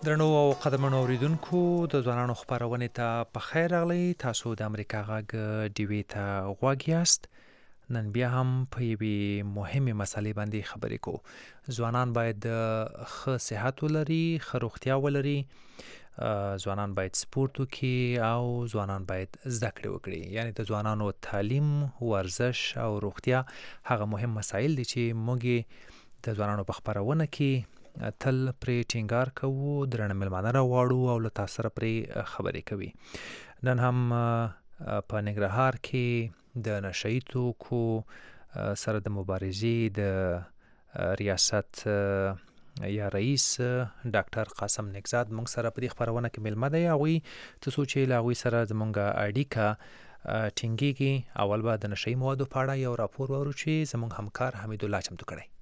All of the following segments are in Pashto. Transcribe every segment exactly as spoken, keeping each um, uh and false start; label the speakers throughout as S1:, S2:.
S1: درنو او قدرمنو اوریدونکو د ځوانانو خبرونه ته په خیر راغلی. تاسو د امریکا غږ ډیوی ته غوږ یاست. نن بیا هم په یوې مهمه مسلې باندې خبرې کوو. ځوانان باید ښه صحت ولري، ښه روغتیا ولري، ځوانان باید سپورت وکړي او ځوانان باید زده کړې وکړي. یعنی د ځوانانو تعلیم، ورزش او روغتیا هغه مهم مسایل دي چې موږ د ځوانانو په خبرونه کې تل پرې ټینګار کوو، درنه ملمانه راوړو او له تاسو سره پرې خبرې کوي. نن هم په ننګرهار کې د نشه‌يي توکو سره د مبارزې د ریاست یا رئیس ډاکټر قاسم نګزاد موږ سره په دې خبرونه کې ملمه دی. هغوی څه سوچي له هغوی سره زموږ اړیکه ټینګیږي. اول به د نشه‌يي موادو په اړه یو راپور واورو چې زموږ همکار حمید الله چمتو کړی.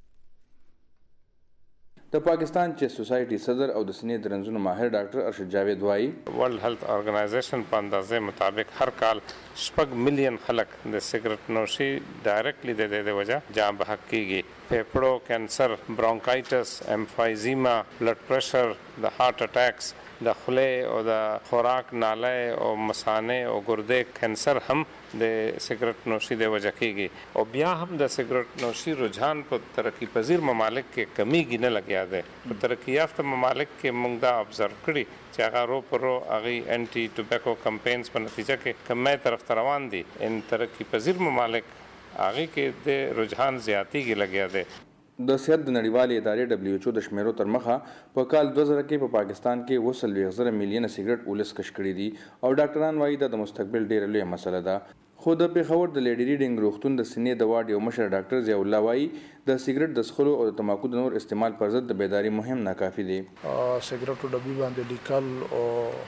S2: د پاکستان چیس سوسایټي صدر او د سینې د رنځونو ماهر ډاکټر ارشد جاوید وایي
S3: ورلد هیلث ارګنایزیشن په اندازې مطابق هر کال شپږ ملین خلک د سیګریټ نوشي ډایرکټلی د دې د وجه جام بحق کیږي. پھیپړو کینسر، برونکایټس، امفایزیما، بلډ پریشر، د هارت اٹیکس، د خله او د خوراک ناله او مثانه او ګردې کینسر هم د سیګریټ نوشي د وجه کیږي. او بیا هم د سیګریټ نوشي رجحان په ترقی پذیر ممالک کې کمیږي نه لګیا دی. په ترقی یافته ممالک کې موږ دا ابزرو کړي چې هغه رو پر رو هغه انټي ټوباکو کمپاینز په نتیجه کې کمه طرف روان دي. ان ترقی پذیر ممالک هغه کې د رجحان زیاتیږي لګیا دی.
S2: د صحت د نړیوالې ادارې دبليو ایچ او د شمیرو تر مخه په کال دوه زره کې په پاکستان کې اووه څلوېښت زره میلیونه سیګریټ ولس کش کړي دي او ډاکټران وایي دا د مستقبل ډېره لویه مسله ده. خو د پېښور د لیډي ریډینګ روغتون د سینې د واډ یو مشر ډاکټر ضیاء الله وایي د سیګریټ د څښلو او د تماکو د نور استعمال پر ضد د بیداری مهم ناکافي دی.
S4: سیګریټو ډبي باندې لیکل او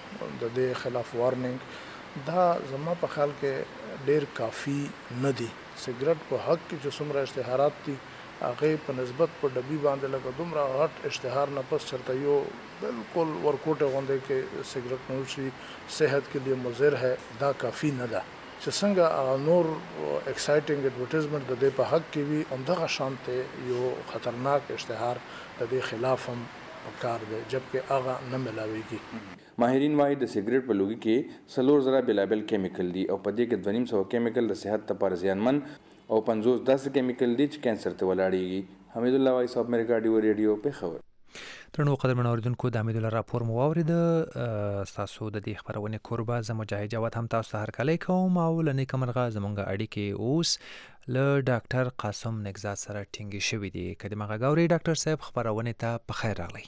S4: د دې خلاف وارننګ دا زما په خیال کې ډېر کافي نه دی. سیګریټ په حق کې چې څومره اشتهارات دي هغه په نسبت په ډبي باندې لکه دومره غټ اشتهار نه پس چرته یو بالکل ورکوټه غونډه کې سیګریټ نوشي صحت کے لیے مضر ہے دا کافی نه ده. چې څنګه نور ایکسایټینګ ایڈورټایزمنټ د دې په حق کې وي همدغه شانته یو خطرناک اشتهار د دې خلاف هم پکار دی جبکې هغه نه ملاويږي.
S2: ماهرین وايي د سیګریټ په لوګي کې څلور زره بلابل کیمیکل دي او په دې کې دوه نیم سوه کیمیکل د صحت لپاره زیانمن او پنځوس داسې کیمیکل دي چې کینسر ته ولاړېږي. حمید الله وایي صاحب امریکا ډیو ریډیو پېښور.
S1: ترنو قدرمن اوریدونکو د حمید الله راپور مو واورید. تاسو د دې خبرونه کوربه زه مجاهد جواد هم تاسو ته هرکلی کوم او لنی کمرغه زمونږ اړیکې اوس له ډاکټر قاسم نګزاد سره ټینګې شوې دي. کله مغه غوري ډاکټر صاحب خبرونه ته په خیر راغلی.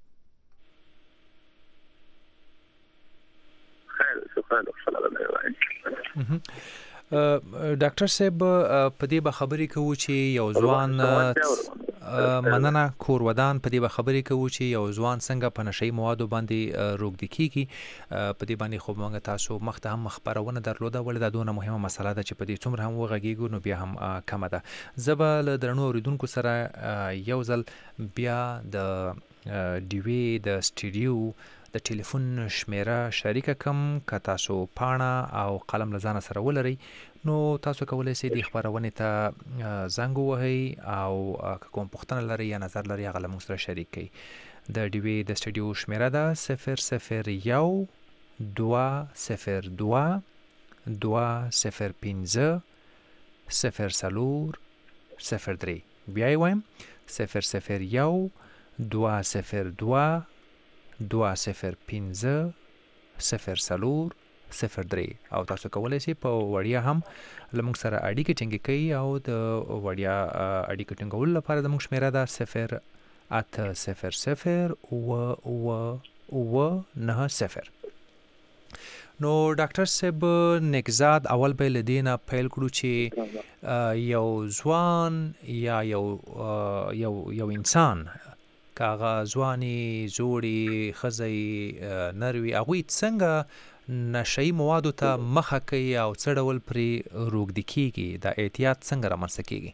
S5: خیر شکر الله.
S1: ډاکټر صاحب په دې به خبرې کوو چې یو ځوان مننه کور ودان په دې به خبرې کوو چې یو ځوان څنګه په نشه‌يي موادو باندې روږدي کیږي. په دې باندې خو موږ تاسو مخته هم خبرونه درلوده ولې دا دونه مهمه مسله ده چې په دې څومره هم وغږیږو نو بیا هم کمه ده. زه به له درنو اوریدونکو سره یو ځل بیا د ډیوی د سټوډیو د ټلیفون شمیره شریکه کم که تاسو پاڼه او قلم لزانه سره ولرئ نو تاسو کولی شئ د خبرونې ته زنګ ووهئ او که کوم پوښتنه لرئ یا نظر لرئ هغه له موږ سره شریک کړئ. د ډیوی د سټوډیو شمیره ده صفر صفر یو دوه صفر دوه دوه صفر پنځه صفر څلور صفر درې. بیا یې وایم صفر صفر یو دوه صفر دوه دوه صفر پنځه صفر څلور صفر درې او تاسو کولی شئ په وړیا هم له موږ سره اړیکې ټینګې کړئ او د وړیا اړیکې ټینګولو لپاره د موږ شمیره ده صفر اته صفر صفر اووه اووه اووه نهه صفر. نو ډاکټر صاحب نګزاد اول به له دې نه پیل کړو چې یو ځوان یا یو یو یو انسان که هغه ځواني زوړي ښځی نروي هغوی څنګه نشه‌يي موادو ته مخه کوي او څه ډول پرې روږدي کیږي، دا احتیاط څنګه رامنځته کیږي؟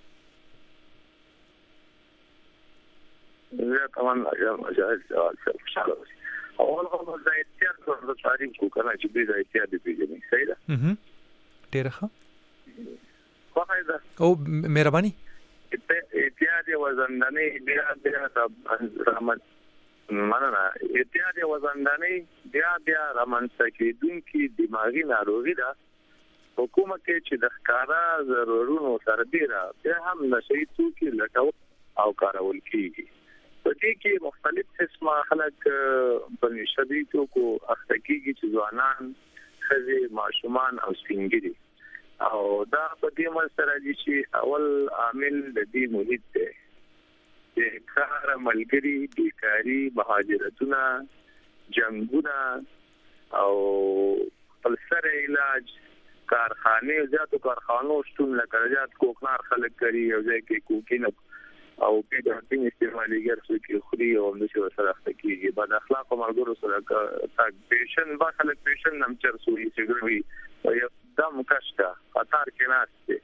S5: زه طبعا مجاهد خوشاله اوسئ. اول خو د احتیاط په تعریف کو کنه چې به د احتیاط دی پیژنې صحیح ده.
S1: اها ډیره ښه.
S5: خو فائدہ
S1: او مهرباني
S5: احتیاط وزندنې بیا بیا د رحمت مننه. اعتیاد وزنداني بیا بیا رامنځته کېدونکي دماغي ناروغي ده حکومت کې چې د ښکارا ضرورونو سره ډیره بیا هم نشي توکي لټول او کارول کیږي. په دې کې مختلف قسمه خلک په نشدي توکو اخته کیږي چې ځوانان خزي ماشومان او سپینګری او دا په دې مسره دي چې اول عامل د دې محیط دی چې کار ملګری بیکاری مهاجرتونه جنگونه او فلسفه علاج کارخانه زیاتو کارخانو شتون لکرجات کوکنار خلک کوي او ځکه کې کوکینه او په دې کې استعمالي ګرځي چې خوري او د څه سره اخته کیږي بعد اخلاق او مرګرو سره تاک پیشن با خلک پیشن نم چر سوري سیګروي او یو دم کاشتا خطر کې ناشته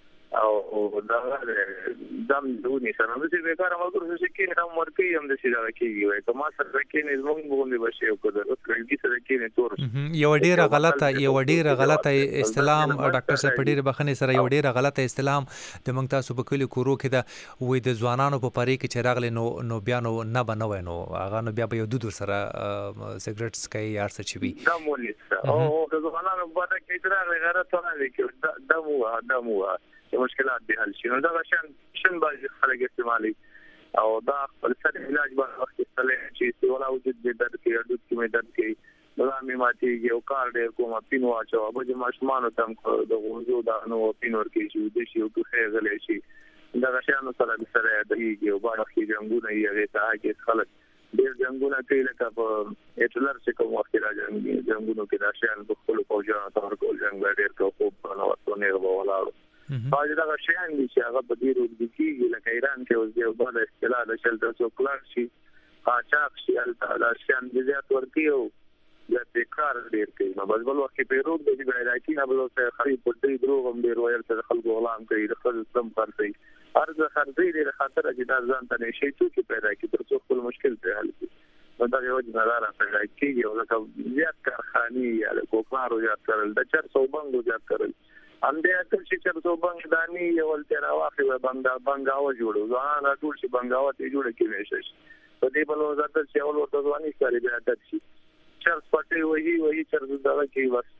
S5: او دا دم دونی سره نو چې بیکار مرګرو چې کې هم ورکی هم د څه دا کیږي وای کما سره کې نه زموږ باندې بشي او کده او کړي سره کې نه تور
S1: یو ډیره غلطه یو ډیره غلطه استلام ډاکټر صاحب ډیره بخنه سره یو ډیره غلطه استلام د موږ تاسو په کلی کورو کې دا وې د ځوانانو په پاره کې چې راغلي نو نو بیا نو نه بنوي نو هغه نو بیا به یو دودو سره سیګریټ سکي یار څه چی وي
S5: دا مولې او د ځوانانو په پاره کې درغه غره ته نه کې دا مو دا مو مشکلات به حل شي نو دا شان شن باندې خلک استعمالي او دا خپل سره علاج باندې وخت استعمال چې ولا وجود دې درد کې اډوت کې مې درد کې نظامي ماتي یو کار ډېر کوم پینو اچو ابو چې ماشومان تم د غوځو دا نو پینور کې چې د شي او کې غلې شي دا شان سره سره د یو باندې کې جنگونه یې ته کې خلک ډېر جنگونه کوي لکه په اټلر چې کوم وخت راځي جنگونو کې دا شان په خپل پوجا تور کول جنگ ډېر کو په نو ورته ولاړ باید دا شیان دي چې هغه په دې روډ کې لکه ایران کې اوس یو بل اصطلاح د شلټر څوکلار شي قاچاق شي دا شیان د زیات ورکیو یا بیکار ډیر کوي نو بل بل وخت په روډ کې د علاقې نه بل څه خرید په دې دروغ هم ډیر وایل چې خلکو غلام کوي د خپل سم کوي ارزه خرڅې لري خاطر چې دا ځان ته نشي چې پیدا کړي تر څو خپل مشکل ته حل کړي نو دا یو جنرال پیدا کیږي او لکه زیات کارخانه یا کوکمارو زیات کړل د چر صوبنګو زیات کړل ام دې اکل چې چر صوبنګ دانی یو تر واخې و بنګا بنګاو جوړو ځان ټول شي بنګاو ته جوړ کړي شي په دې بل وزارت چې اول ورته ځواني ستاري به عادت شي چر سپټي وایي وایي چر دا کې بس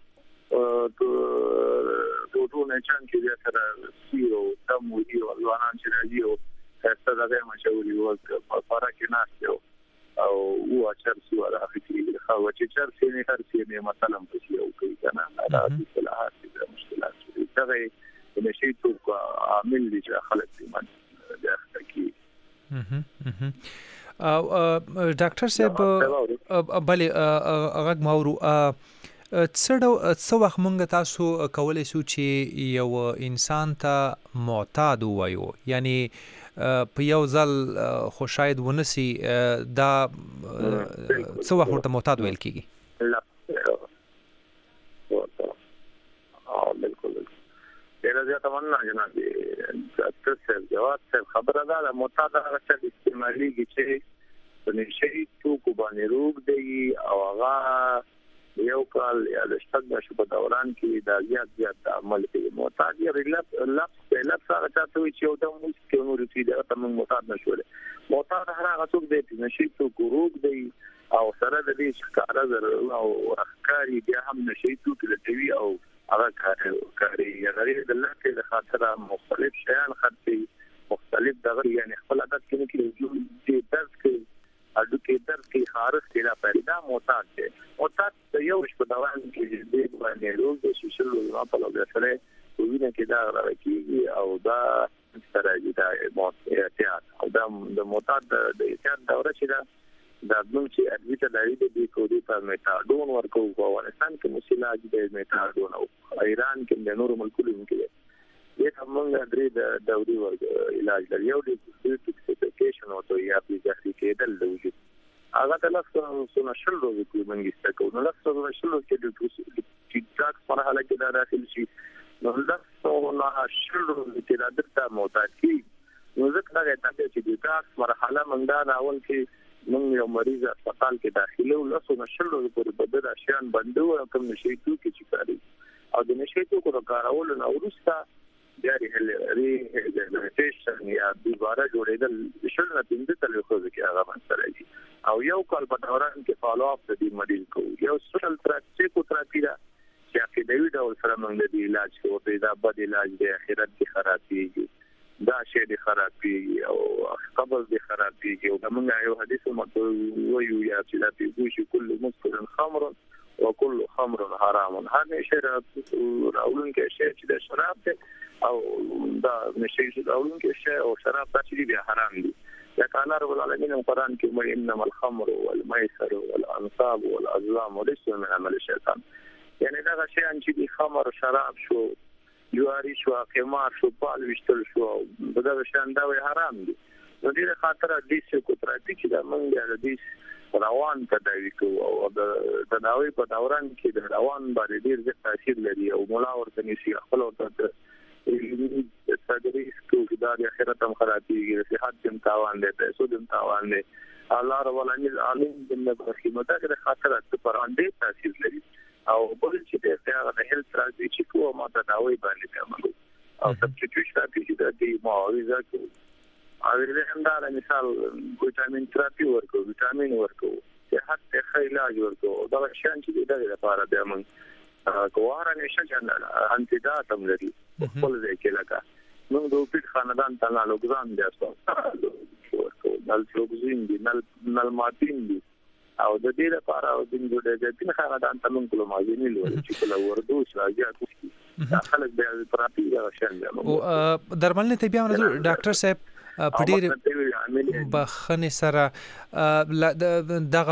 S5: ټو ټو نه چان کې سره سیو تم وایي او ځوانان چې راځي او څه دا به مشوري وکړي په پاره کې ناشته او او چر سو را فکرې خو چې چر سي نه هر سي نه مثلا په یو کې کنه دا اصطلاحات دي مشکلات دي دا د نشي تو عامل دي چې خلک دې باندې د اخلاقي
S1: او ډاکټر صاحب بله هغه ماورو څه څه وخت مونږ تاسو کولای شو چې یو انسان ته معتاد وایو یعنی په یو ځل خو شاید ونسی دا څه وخت ورته معتاد ویل کیږي
S5: لا او بالکل ډیر زیات مننه جناب ډاکټر صاحب جواب صاحب خبره ده معتاد هغه څه استعمالي چې په نشي توکو باندې روغ دی او هغه یو کال یا د شپږ شپه دوران کې دا زیات زیات عمل کوي معتاد یې ریلپ لپس لپس هغه چاته وي چې یو د موږ کې نور چې دا تم معتاد نشول معتاد هغه څوک دی چې نشي توکو روغ دی او سره د دې ښکارا ضرر او افکاري بیا هم نشي توکو لټوي او هغه کار کوي یعنی د لکه د خاطر مختلف شیان خرڅي مختلف دغه یعنی خپل عادت کې کې چې درس کې اډو کې درس کې خارج کړه پیدا معتاد دی معتاد یو شپه دوام کې دې باندې روز د شیشلو نه په لور سره وینه کې دا راکېږي او دا سره دې دا احتیاط او دا د معتاد د احتیاط دوره چې دا د نوم چې ادویته لري د دې کوډي په میتاډون ورکو په افغانستان کې مسیلاج د میتاډون او ایران کې د نورو ملکونو کې یې همغه درې د دوري ورګ علاج لري یو د ډیټوکسیفیکیشن او تو یا په ځخري کېدل د وجود هغه د لاسونو سونه شل ورځې کې منګسته کوي نو لاسونو شل ورځې کې د ټیک ټاک مرحله کې دا داخل شي نو لاسونو شل ورځې کې د درته معتاد کی نو ځکه دا ته چې د ټاک مرحله منګا اول کې موږ یو مریض هسپتال کې داخلي او لاسونو شل ورځې پورې بدل اشیان بندو او کوم نشي توکي چې کاری او د نشي توکو کارول نو ورسته جاري ریهابیلیټیشن یا دوباره جوړېدل شل نه پنځه تلوخه کې هغه مسله دي او یو کال په دوران کې فالو اپ د دې مریض کوو یو سوشل تراپي دا چې عقیدوي ډول سره موږ د علاج کوو دا بد علاج دی اخرت کې خرابېږي دا شی دی خرابېږي او قبر دی خرابېږي او موږ یو حدیث مو ویو یا چې دا پیږي کله مسکر خمر وكل خمر حرام هر شی راولون کې شی چې د شراب ته او دا نشي چې راولون کې شی او شراب چې دی حرام دي یا کاله رب العالمین قرآن کې مې انما الخمر والميسر والانصاب والازلام وليس من عمل الشيطان یعنی دا شی چې د خمر شراب شو جواری شو قمار شو پال وشتل شو دا شان دا حرام دي نو دې خاطر د دې کو تراتي چې دا مونږ د دې روان تداوی کوو او د تداوی په دوران کې د روان باندې ډیر ځای تاثیر لري او مولا ورته نشي خپل ورته تدریس کوي دا د آخرت هم خرابېږي صحت هم تاوان دی پیسو هم تاوان دی الله رب العالمین عالم د خدمت د خاطر پر باندې تاثیر لري او بل چې د هغه هیلث راځي چې کومه ما تداوی باندې کوي او سبسټیټیوشن راځي چې د دې معاوضه کوي او دا مثال ویټامین تراپي ورکو ویټامین ورکو چې حتی علاج ورکو دا شان چې د لپاره د من کواره نشه جنل انتیدات هم لري خپل ځای کې لکه موږ د پیټ خاندان ته نالوګزان دي تاسو ورکو نل فلوکسین دي نل نل ماتین دي او د دې لپاره او د دې د خاندان ته موږ کوم ماجنې لري چې کله وردو راځي دا خلک به تراپي دا شان دي
S1: او درملنه ته بیا ډاکټر صاحب په ډېر بخښنې سره دغه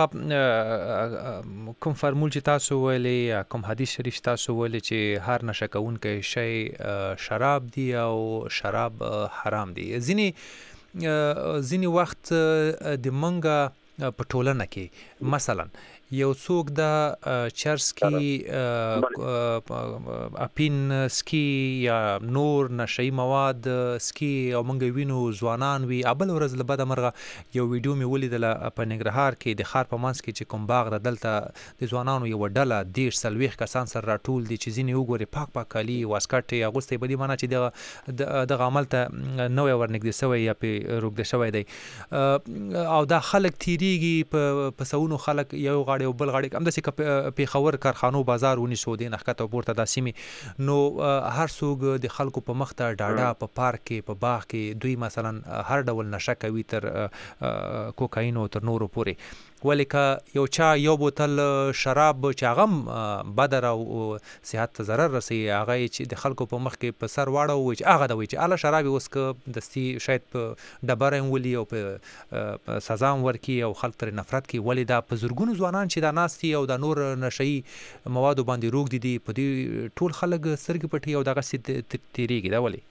S1: کوم فرمول چې تاسو ویلې کوم حدیث شریف تاسو ویلې چې هر نشه کوونکی شی شراب دی او شراب حرام دی ځینې ځینې وخت د منګه په ټولنه کې مثلا یو څوک د چرس کی اپین سکی یا نور نشئی مواد سکی او منګ وینو ځوانان وی ابل ورځ له بده مرغه یو ویډیو می ولیدل په ننګرهار کې د خار په منځ کې چې کوم باغ دلته د ځوانانو یو ډله ډیر سلويخ کسان سره راټول دي چې ځینې وګوري پاک پاک کالي واسکټ یا غوستې بدی معنا چې د د عمل ته نوې ورنګ دي سوی یا په روګ دي شوی دی او دا خلک تیریږي په پسونو خلک یو غاړي او بل غاړي هم د سې په خبر کارخانو بازار ونی سو دي نخکته پورته د سیمه نو هر څوک د خلکو په مخ ته ډاډا په پارک کې په باغ کې دوی مثلا هر ډول نشه کوي تر کوکاین او تر نورو پورې ولیکه یو چا یو بوتل شراب چې هغه بدر او صحت ته ضرر رسي هغه چې د خلکو په مخ کې په سر واړو وي چې هغه د وي چې اله شراب اوس ک دستي شاید په ډبره ولي او په سزا ورکی او خلک تر نفرت کې ولې دا په زورګونو ځوانان چې دا ناستي او د نور نشئی موادو باندې روغ دي دي په دې ټول خلک سرګ پټي او دغه سي تیریږي دا ولې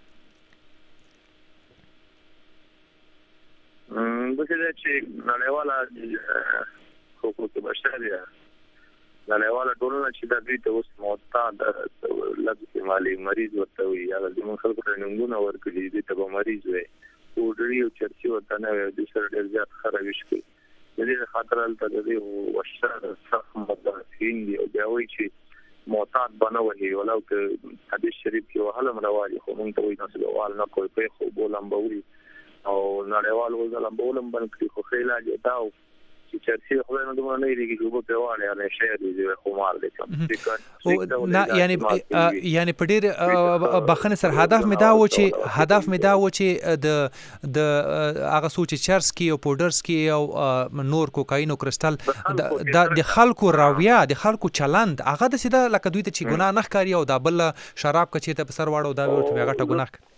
S5: بسیده چې نړیواله حقوق بشر یا نړیواله ټولنه چې د دې ته اوس معتاد لږ مالي مریض ورته وي یا د موږ خلکو ته نمونه ورکړي دي ته مریض وي او ډېر چرچي ورته نه وي د سر ډېر زیات خرابش کوي د دې خاطر البته د دې وشره صح مدافعین دي او بیا وایي چې معتاد بنوي ولو که حدیث شریف کې وهله مروالي خو موږ ته وایي نو سوال نه کوي په خو بولم بوري او نړیوال وزلم بولم باندې خو خیلا جتاو چې چرچی خو نه دومره نه لري چې په پیواله نه شي دي خو مال دي
S1: کوم نه یعنی یعنی په ډېر بخنه سره هدف مې دا و چې هدف مې دا و چې د د هغه سوچ چرس کې او پودرز کې او نور کوکاین او کرسټل د خلکو راویا د خلکو چلند هغه د سیده لکه دوی ته چې ګناه نه ښکاري او دا بل شراب کچې ته په سر واړو دا ورته هغه ګناه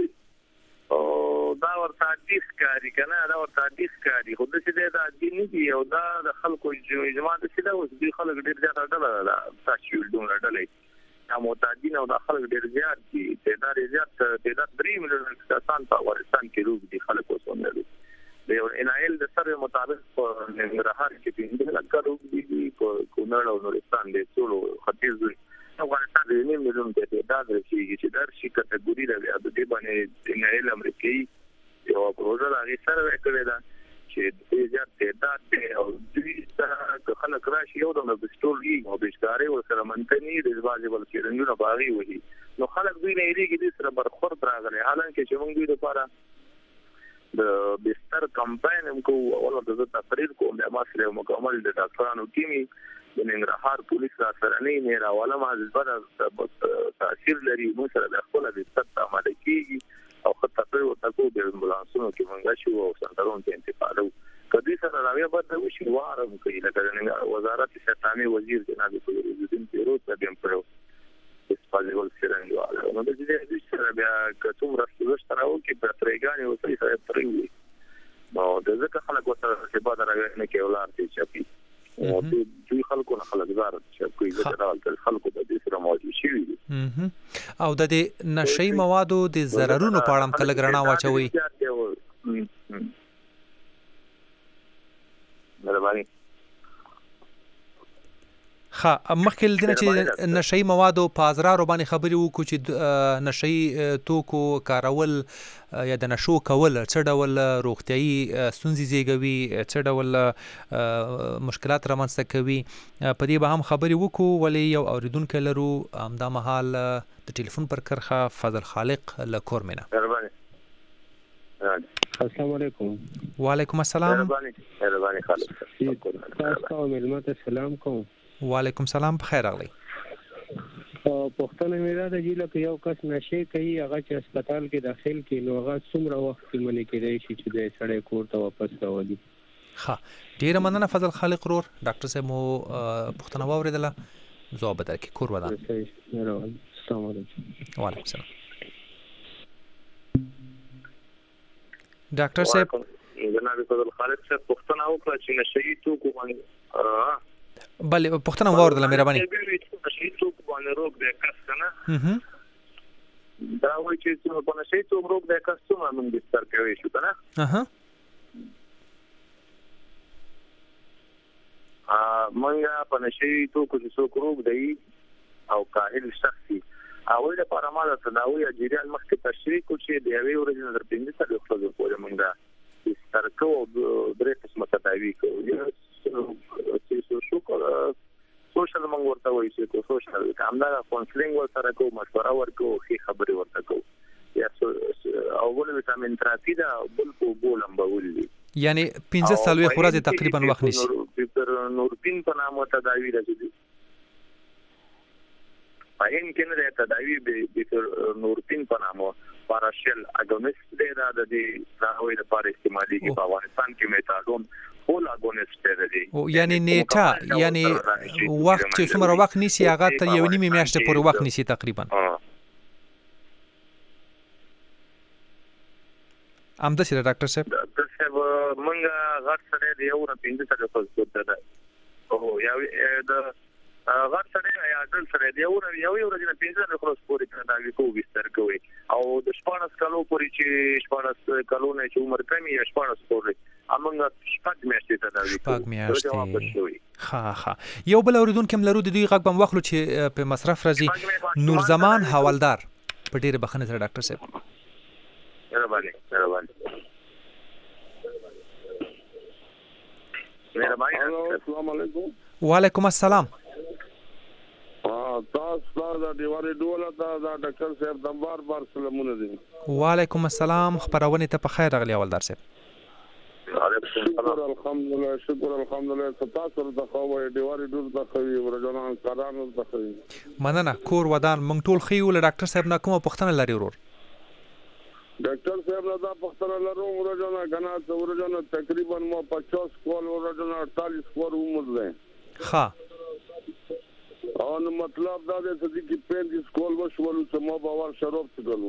S5: دا ورته حدیث کاری کنه دا ورته حدیث کاری خو د دې د دین دی او دا د خلکو جماعت چې دا اوس د خلک ډیر زیات ډله ده تاسو ډونه ډله هم متعدین او د خلک ډیر زیات دي تعداد زیات تعداد درې ملیون کسان په افغانستان کې روغ دي خلک اوس هم لري د ان ایل د سره مطابق په ننګرهار کې په لکه روغ دي په کونړ او نورستان د ټولو ختیځ افغانستان د نیم ملیون تعداد رسیږي چې در شي کټګوري راوي د دې باندې ان ایل امریکایي یو پروژه راغی سره وکړه دا چې د زیات تعداد ته او د څه خلک راشي یو د بستوري او بشکاري او سره منتني د ځواجب الکرنګونو باغی وي نو خلک دوی نه یریږي د سره برخورد راغلي حالانکه چې موږ دوی لپاره د بستر کمپاین هم کوو او د تقریر کوم د ماسره مکمل د ډاکټرانو ټیمي د ننګرهار پولیس را سره نه نه راواله مازبر تاثیر لري مو سره د خپل د ست عمل کیږي او خط تقریر او تاسو د امبولانسونو کې مونږ شو او سنټرون ته انتقالو کدي سره راوي به د وشي وارم کوي لکه وزارت شتامي وزیر جناب فیروزالدین پیروز د بیم پرو اسپالیول سرنګواله نو د دې سره بیا کوم راستو شتراو کې په ترېګانی او څه سره ترېوي نو د ځکه خلک وسره چې بعد راغی نه کې ولار دي چې او دوی خلکو نه خلک زار چې کوئی ځای خلکو د دې سره موجود شي
S1: او د دې نشئی موادو د ضررونو په اړه کله ګرنا واچوي
S5: مهرباني
S1: خا مخکې لدنه چې نشئی موادو په ازرارو باندې خبرې وکړو چې نشئی توکو کارول یا د نشو کول څه ډول روغتیايي ستونزې زیږوي څه ډول مشکلات رامنځته کوي په دې به هم خبرې وکړو ولې یو اوریدونکو لرو همدا مهال د ټلیفون پر کرخه فضل خالق له کورمنه
S6: السلام علیکم
S1: وعلیکم السلام
S5: مهرباني خالق
S6: تاسو ملمت سلام کوم
S1: وعلیکم سلام بخیر راغلی
S6: پښتنه میرا د جیل کې یو کس نشي کوي هغه چې هسپتال کې داخل کی نو هغه څومره وخت کې منې کېدای شي چې د سړی کور ته واپس راوړي
S1: ښه ډیره مننه فضل خالق رور ډاکټر صاحب مو پښتنه واوریدله ځواب درکې کور ودان
S6: السلام علیکم
S1: وعلیکم السلام ډاکټر صاحب
S5: جناب فضل خالق صاحب پښتنه وکړه چې نشي توکو باندې
S1: بله پښتنه واوردله مهرباني
S5: نشي توکو باندې روغ د کس کنه دا وایي چې په نشي توکو روغ د کس څومره موږ بستر کوي شو کنه
S1: اها
S5: ا موږ په نشي توکو چې څوک روغ دی او کاهل شخصي اول د پرماله تداوی اجریان مخکې تشریح کو چې د یوې ورځې در پینځه سره خپل پورې موږ بستر کوو درې قسمه تداوی کوو چې شو کو سوشل موږ ورته وایي چې سوشل کاملا کونسلینګ ورته کوو مشوره ورکو خي خبرې ورته کوو یا اول وټامین تراپی دا بل کو بولم بولي
S1: یعنی پنځه سالوي خورازه تقریبا وخت نشي
S5: پر نورپین په نامه تداوی راځي پاین کې نه تداوی به نورپین په نامه پاراشل اګونیست دی دا د راوي لپاره استعمالي کی په افغانستان کې میتادون ټول اګونیست دی
S1: او یعنی نیټه یعنی وخت چې څومره وخت نیسی هغه تر یو نیمه میاشتې پورې وخت نیسی تقریبا ام د سره ډاکټر صاحب
S5: ډاکټر صاحب مونږه غټ سره دی یو نه پینځه سره کوڅه ده او یا د غټ سره یا ډل سره دی یو یو یو ورځې پینځه سره خلاص پورې کړه دا کو بستر کوي او د شپږ کالو پورې چې شپږ کالو نه چې عمر کمی یا شپږ پورې امنګ شپږ میاشتې ته دا
S1: شپږ میاشتې ها ها یو بل اوریدونکو هم لرو د دوی غږ بم وخلو چې په مصرف راځي نور زمان حوالدار په ډیره بخنه سره ډاکټر صاحب
S5: مهرباني مهرباني مهرباني
S7: السلام علیکم
S1: وعلیکم السلام
S7: تاسو دا دیواري ډوله دا ډاکټر صاحب د بار بار سلامونه دي
S1: وعلیکم السلام خبرونه ته په خیر راغلی اولدار صاحب
S7: شکر الحمدلله شکر الحمدلله تاسو د خو دیواري ډول د خوي ورجنان کارانو د خوي
S1: مننه کور ودان مونږ ټول خيو له ډاکټر صاحب نه کومه پښتنه لري ورور
S7: ډاکټر صاحب نه دا پښتنه لرو ورجنان غنا ورجنان تقریبا مو پچاس کول ورجنان اړتالیس کول عمر ده
S1: ها
S7: او نو مطلب دا دی چې پنځه کول وشول چې مو باور شراب څګلو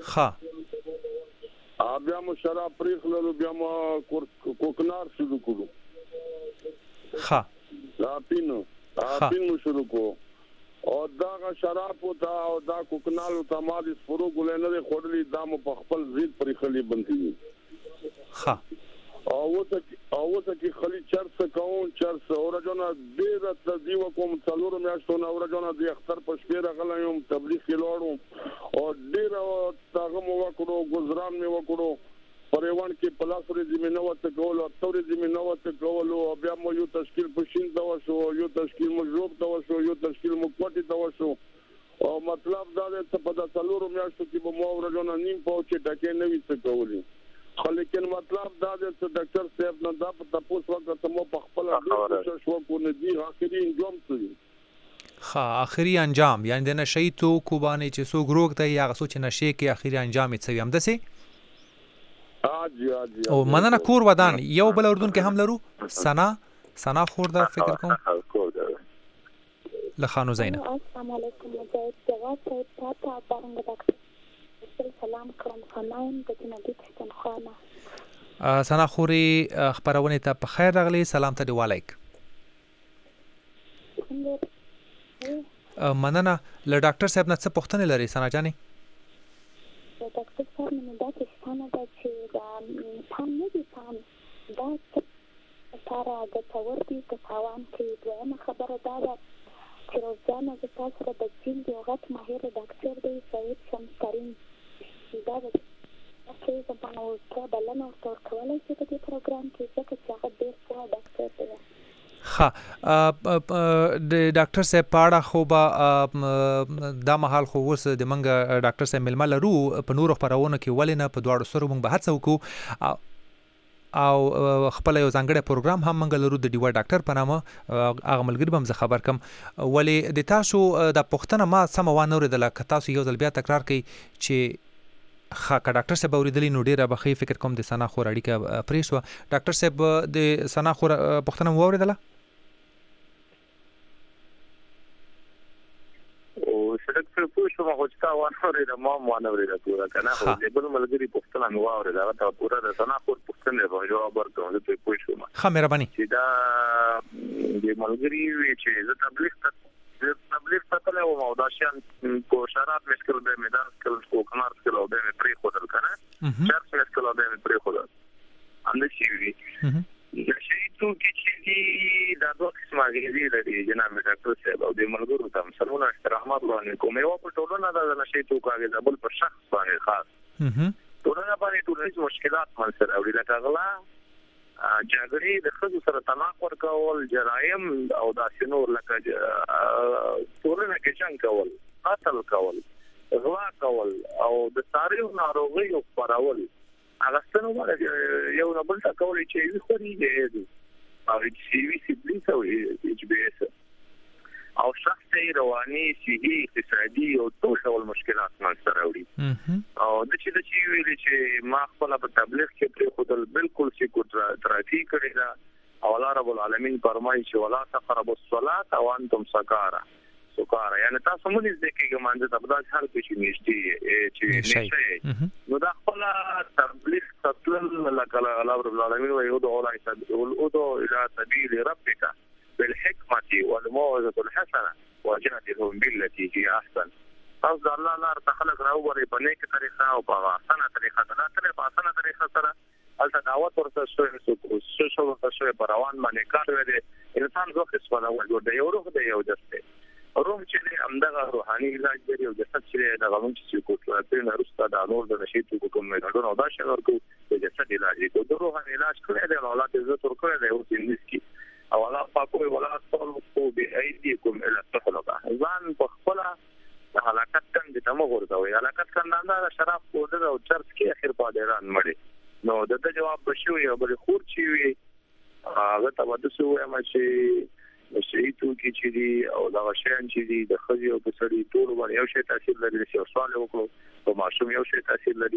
S1: ها
S7: بیا مو شراب پریخلو بیا مو کوکنار شروع کړو
S1: ها
S7: دا پینو دا پینو شروع کو او دا شراب او دا او دا کوکنال او تمال سپورو ګلنه خورلي دا مو په خپل زید پریخلي بندي
S1: ها
S7: او ته او ته کې خلی چرس کوم چرس اورجونه ډیر تدیو کوم څلور میاشتو نه اورجونه د اختر په شپه راغلم تبلیغ کې لوړم او ډیر تاغه مو وکړو گزاران مې وکړو پریوان کې پلاسوري زمينه وته کول او توري زمينه وته کول او بیا مو یو تشکیل پښین دا وشو یو تشکیل مو جوب دا وشو یو تشکیل مو کوټي دا وشو او مطلب دا دی چې په د څلورو میاشتو کې به مو ورځونه نیم پاو چې ډکې نه وي څه کولی خو لیکن مطلب دا دی چې ډاکټر صاحب نه دا په تاسو وخت مو په خپل کوشش وکړو نه دی اخري انجام څه
S1: ها اخري انجام یعنی د نشي تو کو باندې چې سو ګروګ ته یا غسو چې نشي کې اخري انجام یې څه هم دسي
S7: اجي اجي
S1: او مننه کور ودان یو بل اردن کې هم لرو سنا سنا خور دا فکر کوم لخانو زینب
S8: السلام علیکم مجاهد جواد صاحب تاسو باندې ډاکټر سلام کوم خنایم د جنبی پښتونخوا
S1: سنا خوري خبرونه ته په خیر راغلی سلام ته دی وعلیک مننه له ډاکټر صاحب نه څه پوښتنه لري سنا جانې
S8: ډاکټر صاحب نن دا چې څنګه دا چې دا پام نه دي پام دا سره د تور دي په تاوان کې دوه خبره دا ده چې روزانه د تاسو سره د جین دی غټ ماهر ډاکټر دی سید شمسکرین دا د چې په پانو ته بلنه ورکول کولای شي په دې پروګرام کې ځکه چې هغه ډېر ښه ډاکټر دی
S1: ها د ډاکټر صاحب پاړه خو به دا مهال خو وس د منګ ډاکټر صاحب ملما لرو په نور خبرونه کې ولنه په دواړو سره موږ به هڅه وکړو او خپل یو ځانګړی پروګرام هم منګ لرو د ډیوا ډاکټر په نامه هغه ملګری به زه خبر کم ولې د تاسو د پښتنه ما سم وانه ورېدل ک تاسو یو ځل بیا تکرار کړئ چې خا کا ډاکټر صاحب اوریدلی نو ډیره بخې فکر کوم د سنا خور اړیکه پریسو ډاکټر صاحب د سنا خور پښتنه مو اوریدله
S5: سړک په پوښتنه ما غوښتا وانه د ما مونږ لري پورا کنه خو د بل ملګری پښتنه نو اوري دا ته پورا د سنا خور پښتنه به جواب ورکوم د پوښتنه
S1: ښه مهرباني
S5: چې دا د ملګری وی چې د تبلیغ د تبلیغ ته له مو دا شان کو شراب مشکل به میدان کې کو کمار کې له به پری خودل کنه چرڅ مشکل به پری خودل اند شي وی شي ته چې دا دوه قسمه غوړي لري جناب ډاکټر صاحب او د ملګرو تم سلامونه احترامات باندې کوم یو په ټولنه دا نشي تو کاږي د بل پر شخص باندې خاص ټولنه باندې ټولنیز مشکلات منځ راوړي لکه غلا جګړې د خځو سره طلاق ورکول جرایم او داسې نور لکه ټولنه کې څنګه کول قتل کول غلا کول او د ساریو ناروغیو خپرول هغه څنګه ولې یو نه بل تا کولای چې وي خوري دی او چې وي سیبلیس او ایچ بي اس او شخصي رواني صحي اقتصادي او ټول ډول مشکلات منځ راوړي او د چې د چې ویل چې ما خپل په تبلیغ کې پر خپل بالکل سکو ترافیک کړی دا او الله رب العالمین فرمایي چې ولا تقربوا الصلاه وانتم سکارى سکارى یعنی تاسو مونږ دې کې ګمان د تبلیغ حل کې چې نشته چې نشته نو دا خپل تبلیغ تطلل لکه الله رب العالمین وي او دعاء او دعاء الى سبيل ربك بالحكمه والموعظه الحسنه وجادلهم بالتي هي احسن قصد الله لار تخلق راوړي په نیک طریقه او په اسانه طریقه دا ترې په اسانه طریقه سره البته دعوت ورته شوی شو شو شو په روان باندې کار وړي انسان زو خصه دا وړي د یو روح د یو جسته روح چې همدغه روحاني علاج دی او جسد چې د غوښتنې چې کوټه په نورسته د نور د نشي تو کوم میدان او دا شنو کو د جسد علاج دی د روحاني علاج کړی دی او الله عزت ور کړی دی او دې کی او الله پاکوي ولا تطلقوا بايديكم الى التهلكه ځان په خپل هلاکت څنګه تم ورځوي هلاکت څنګه دا شراب کوډر او چرڅ کې اخر په ایران مړي نو دغه جواب بشوي او بل خور چی وي هغه ته ودسو وایم چې شي تو کې چې دي او دا شیان چې دي د خزي او بسړي ټول باندې یو شی تاثیر لري چې سوال وکړو په ماشوم یو شی تاثیر لري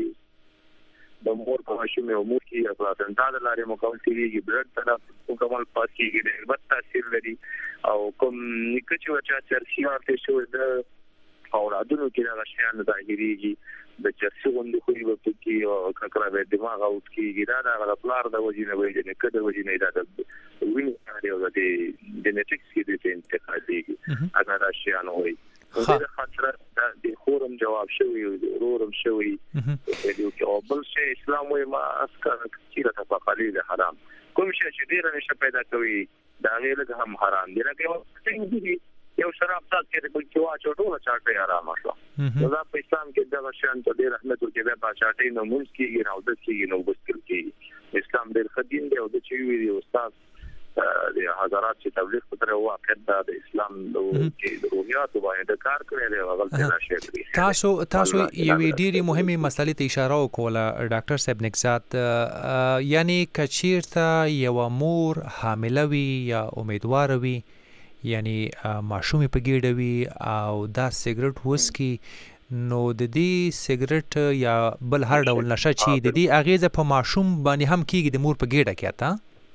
S5: د مور په ماشوم یو مور کې پلاسنټا د لارې مکمل کیږي بلډ طرف مکمل پاس کیږي د بد تاثیر لري او کوم نکچ وچا چرسیار ته شو د اولادونو کې دا شیان ظاهريږي د چرسي غوندې خو یو پکې او ککړه به دماغ اوت کیږي دا د خپلار د وجینه وایي چې کده وجینه دا د ویني اړیو د جنټیکس کې د انتقالي اګه دا شیان وایي دا خاطر د خورم جواب شوی او ورورم شوی د یو بل شی اسلام وایي ما اسکر کثیره تفقلیل حرام کوم شی چې ډیر نشه پیدا کوي دا غیر هم حرام دی لکه څنګه یو شراب تاسو کې د کوم واچو ټول چاټي آرام شو دا په اسلام کې دا شان ته ډیر رحمت ورکړي به چاټي نو مونږ کې نو د کې نو بسکل کې اسلام ډیر خدین دی او د چوي دی استاد د حضرات چې تبلیغ پتره واقع د اسلام د روحیات باندې د کار کړی دی غلطي نشي کړی.
S1: تاسو تاسو یوې ډېری مهمه مسلې ته اشاره وکوله ډاکټر صاحب نکزات، یعنی کچیرته یو مور حامله وي یا امیدوار وي، یعنی ماشومې په ګېډه وي او دا سیګریټ وسکي، نو د دې سیګریټ یا بل هر ډول نشه چې د دې اغیزه په ماشوم باندې هم کیږي د مور په ګېډه کې اته؟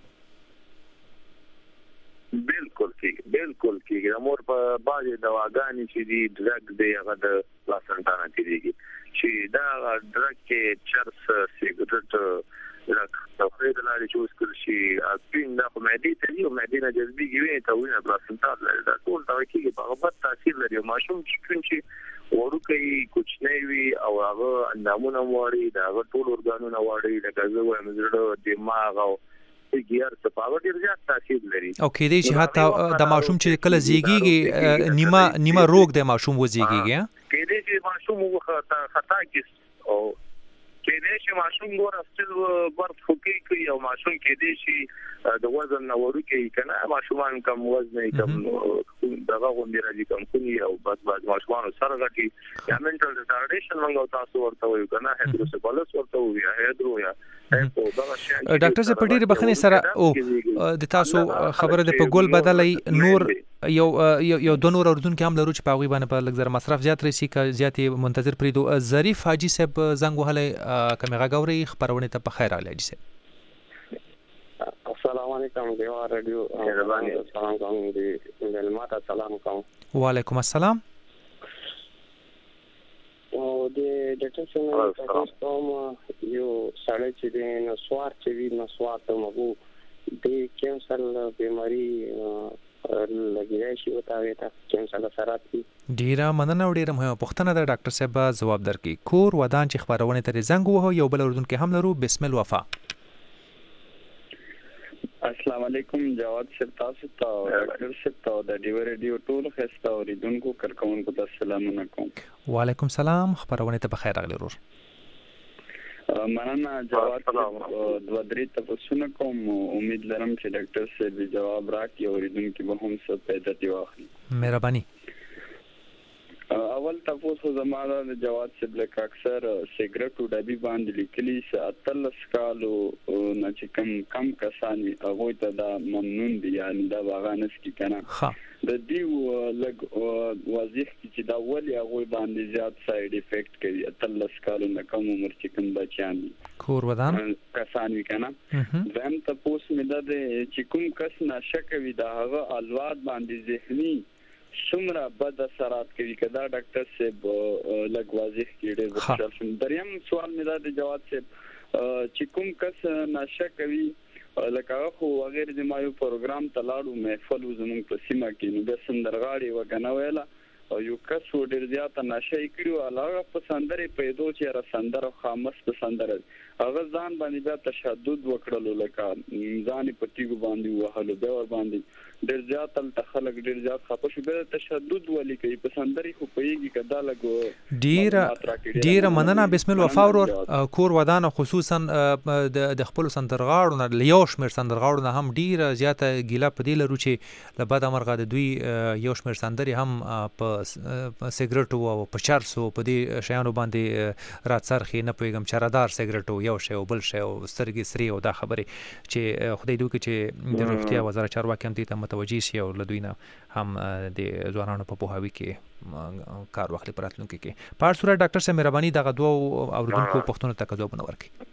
S5: بالکل کیږي بالکل کیږي د مور په باندې دواګانې چې دي ډرګ دی هغه د پلاسنټا نه کیږي چې دا ډرګ کې چرس سیګریټ لکه تفرید لري چې اوس کول شي اپین دا په معدې ته یو معدې نه جذبېږي وي ته وینه پلاسنټا لري دا ټول دا کیږي په غوړ تاثیر لري ماشوم چې وړوکی کوچنی وي او هغه اندامونه وړي دا هغه ټول ارګانونه وړي لکه زه وایم زړه دماغ او ګیار څه په ډیر زیات تاثیر لري.
S1: او کې دې چې حتی د ماشوم چې کله زیږیږي نیمه نیمه روغ د ماشوم وزیږیږي
S5: کې دې چې ماشوم وخته خطا کې او کې دې چې ماشوم ګور اصل برت فوکي کوي او ماشوم کې دې چې د وزن نورو کې کنه ماشومان کم وزن کم دغه غونډه راځي کم کوي او بس بس ماشومان سره غټي یا منټل ریټارډیشن موږ تاسو ورته وایو کنه هیدروسیفالس ورته وایو هیدرو یا
S1: ډاکټر صاحب په ډېرې بخښنې سره او د تاسو خبره د په ګول بدلې نور یو یو دوه نور اردوونکي هم لرو چې په هغوی باندې په لږ زر مصرف زیات رسي که زیاتې منتظر پرېږدو. ظریف حاجي صاحب زنګ وهلی که مې غږ اورئ خپرونې ته په خیر راغلی حاجي صاحب.
S6: السلام علیکم دیوا رادیو سلام کوم دی ملمات سلام کوم.
S1: وعلیکم السلام.
S6: او د ډاکټر صاحب تاسو کوم یو سړی چې د نسوار چې وی نسوار ته مګو د کینسر بیماری لګیدای شي او تاوی ته کینسر سرات کی
S1: ډیره مننه او ډیره مهمه پوښتنه ده ډاکټر صاحب جواب درکړي. کور ودان چې خبرونه ته زنګ وهو یو بل اردوونکي هم لرو. بسم الله وفا.
S9: السلام علیکم جواد صاحب تاسو ته ډاکټر صاحب ته د ډیو ریډیو ټول خسته اوریدونکو کارکونکو ته سلامونه کوم.
S1: وعلیکم سلام خبرونه ته بخیر راغلی ورور.
S9: مننه جواد صاحب دوه درې تاسو کوم امید لرم چې ډاکټر صاحب جواب راکړي اوریدونکو به هم څه پیدا دی واخلي.
S1: مهرباني.
S9: اول تاسو زموږ د جواد صاحب لکه اکثر سیګریټ او ډبي باندې لیکلي چې اتلس کالو نه چې کم کم کسان هغه ته دا ممنون دي یعنی دا واغانس کی کنه د دې لګ وظیفه چې دا ولې هغه باندې زیات ساید افیکټ کوي اتلس کالو نه کم عمر چې کوم بچیان
S1: کور ودان
S9: کسان وی کنه زم تاسو مې دا چې کوم کس نشه کوي دا هغه الواد باندې ذهني څومره بد اثرات کوي کدا ډاکټر صاحب لګ واضح کړي د شم دریم سوال مې دا د جواد صاحب چې کوم کس نشه کوي لکه خو غیر جماعي پروګرام تلاړو محفل زمون په سیمه کې نو د سندرغاړي وګنه ویلا او یو کس ډیر زیات نشه کړو علاوه په سندره پیدو چې را سندره خامس په سندره هغه ځان باندې بیا تشدد وکړلو لکه ځان په تیګو باندې وهلو به ور باندې ډیر زیات تل تخلق ډیر زیات خپه شو به تشدد ولي کوي په سندري خو پیږي کدا لګو
S1: ډیر ډیر مننه بسم الله وفا ورور کور ودان خصوصا د خپل سندرغاړو نه یو شمیر سندرغاړو نه هم ډیر زیات ګیله په دی لرو چې لبد امرغه د دوی یو شمیر سندري هم په سیګریټو او په چرسو په دې شیانو باندې راتسرخي نه پويګم چرادار سیګریټو یو شی او بل شی او سترګې سری او دا خبره چې خدای دوی چې د روغتیا وزارت چارواکي هم ته متوجي شي او لدوینه هم د ځوانانو په پوهاوي کې کار واخلي پراتلونکو کې. په هر صورت ډاکټر صاحب مهرباني دغه دوه اوریدونکو پوښتنو ته ځواب ورکړي.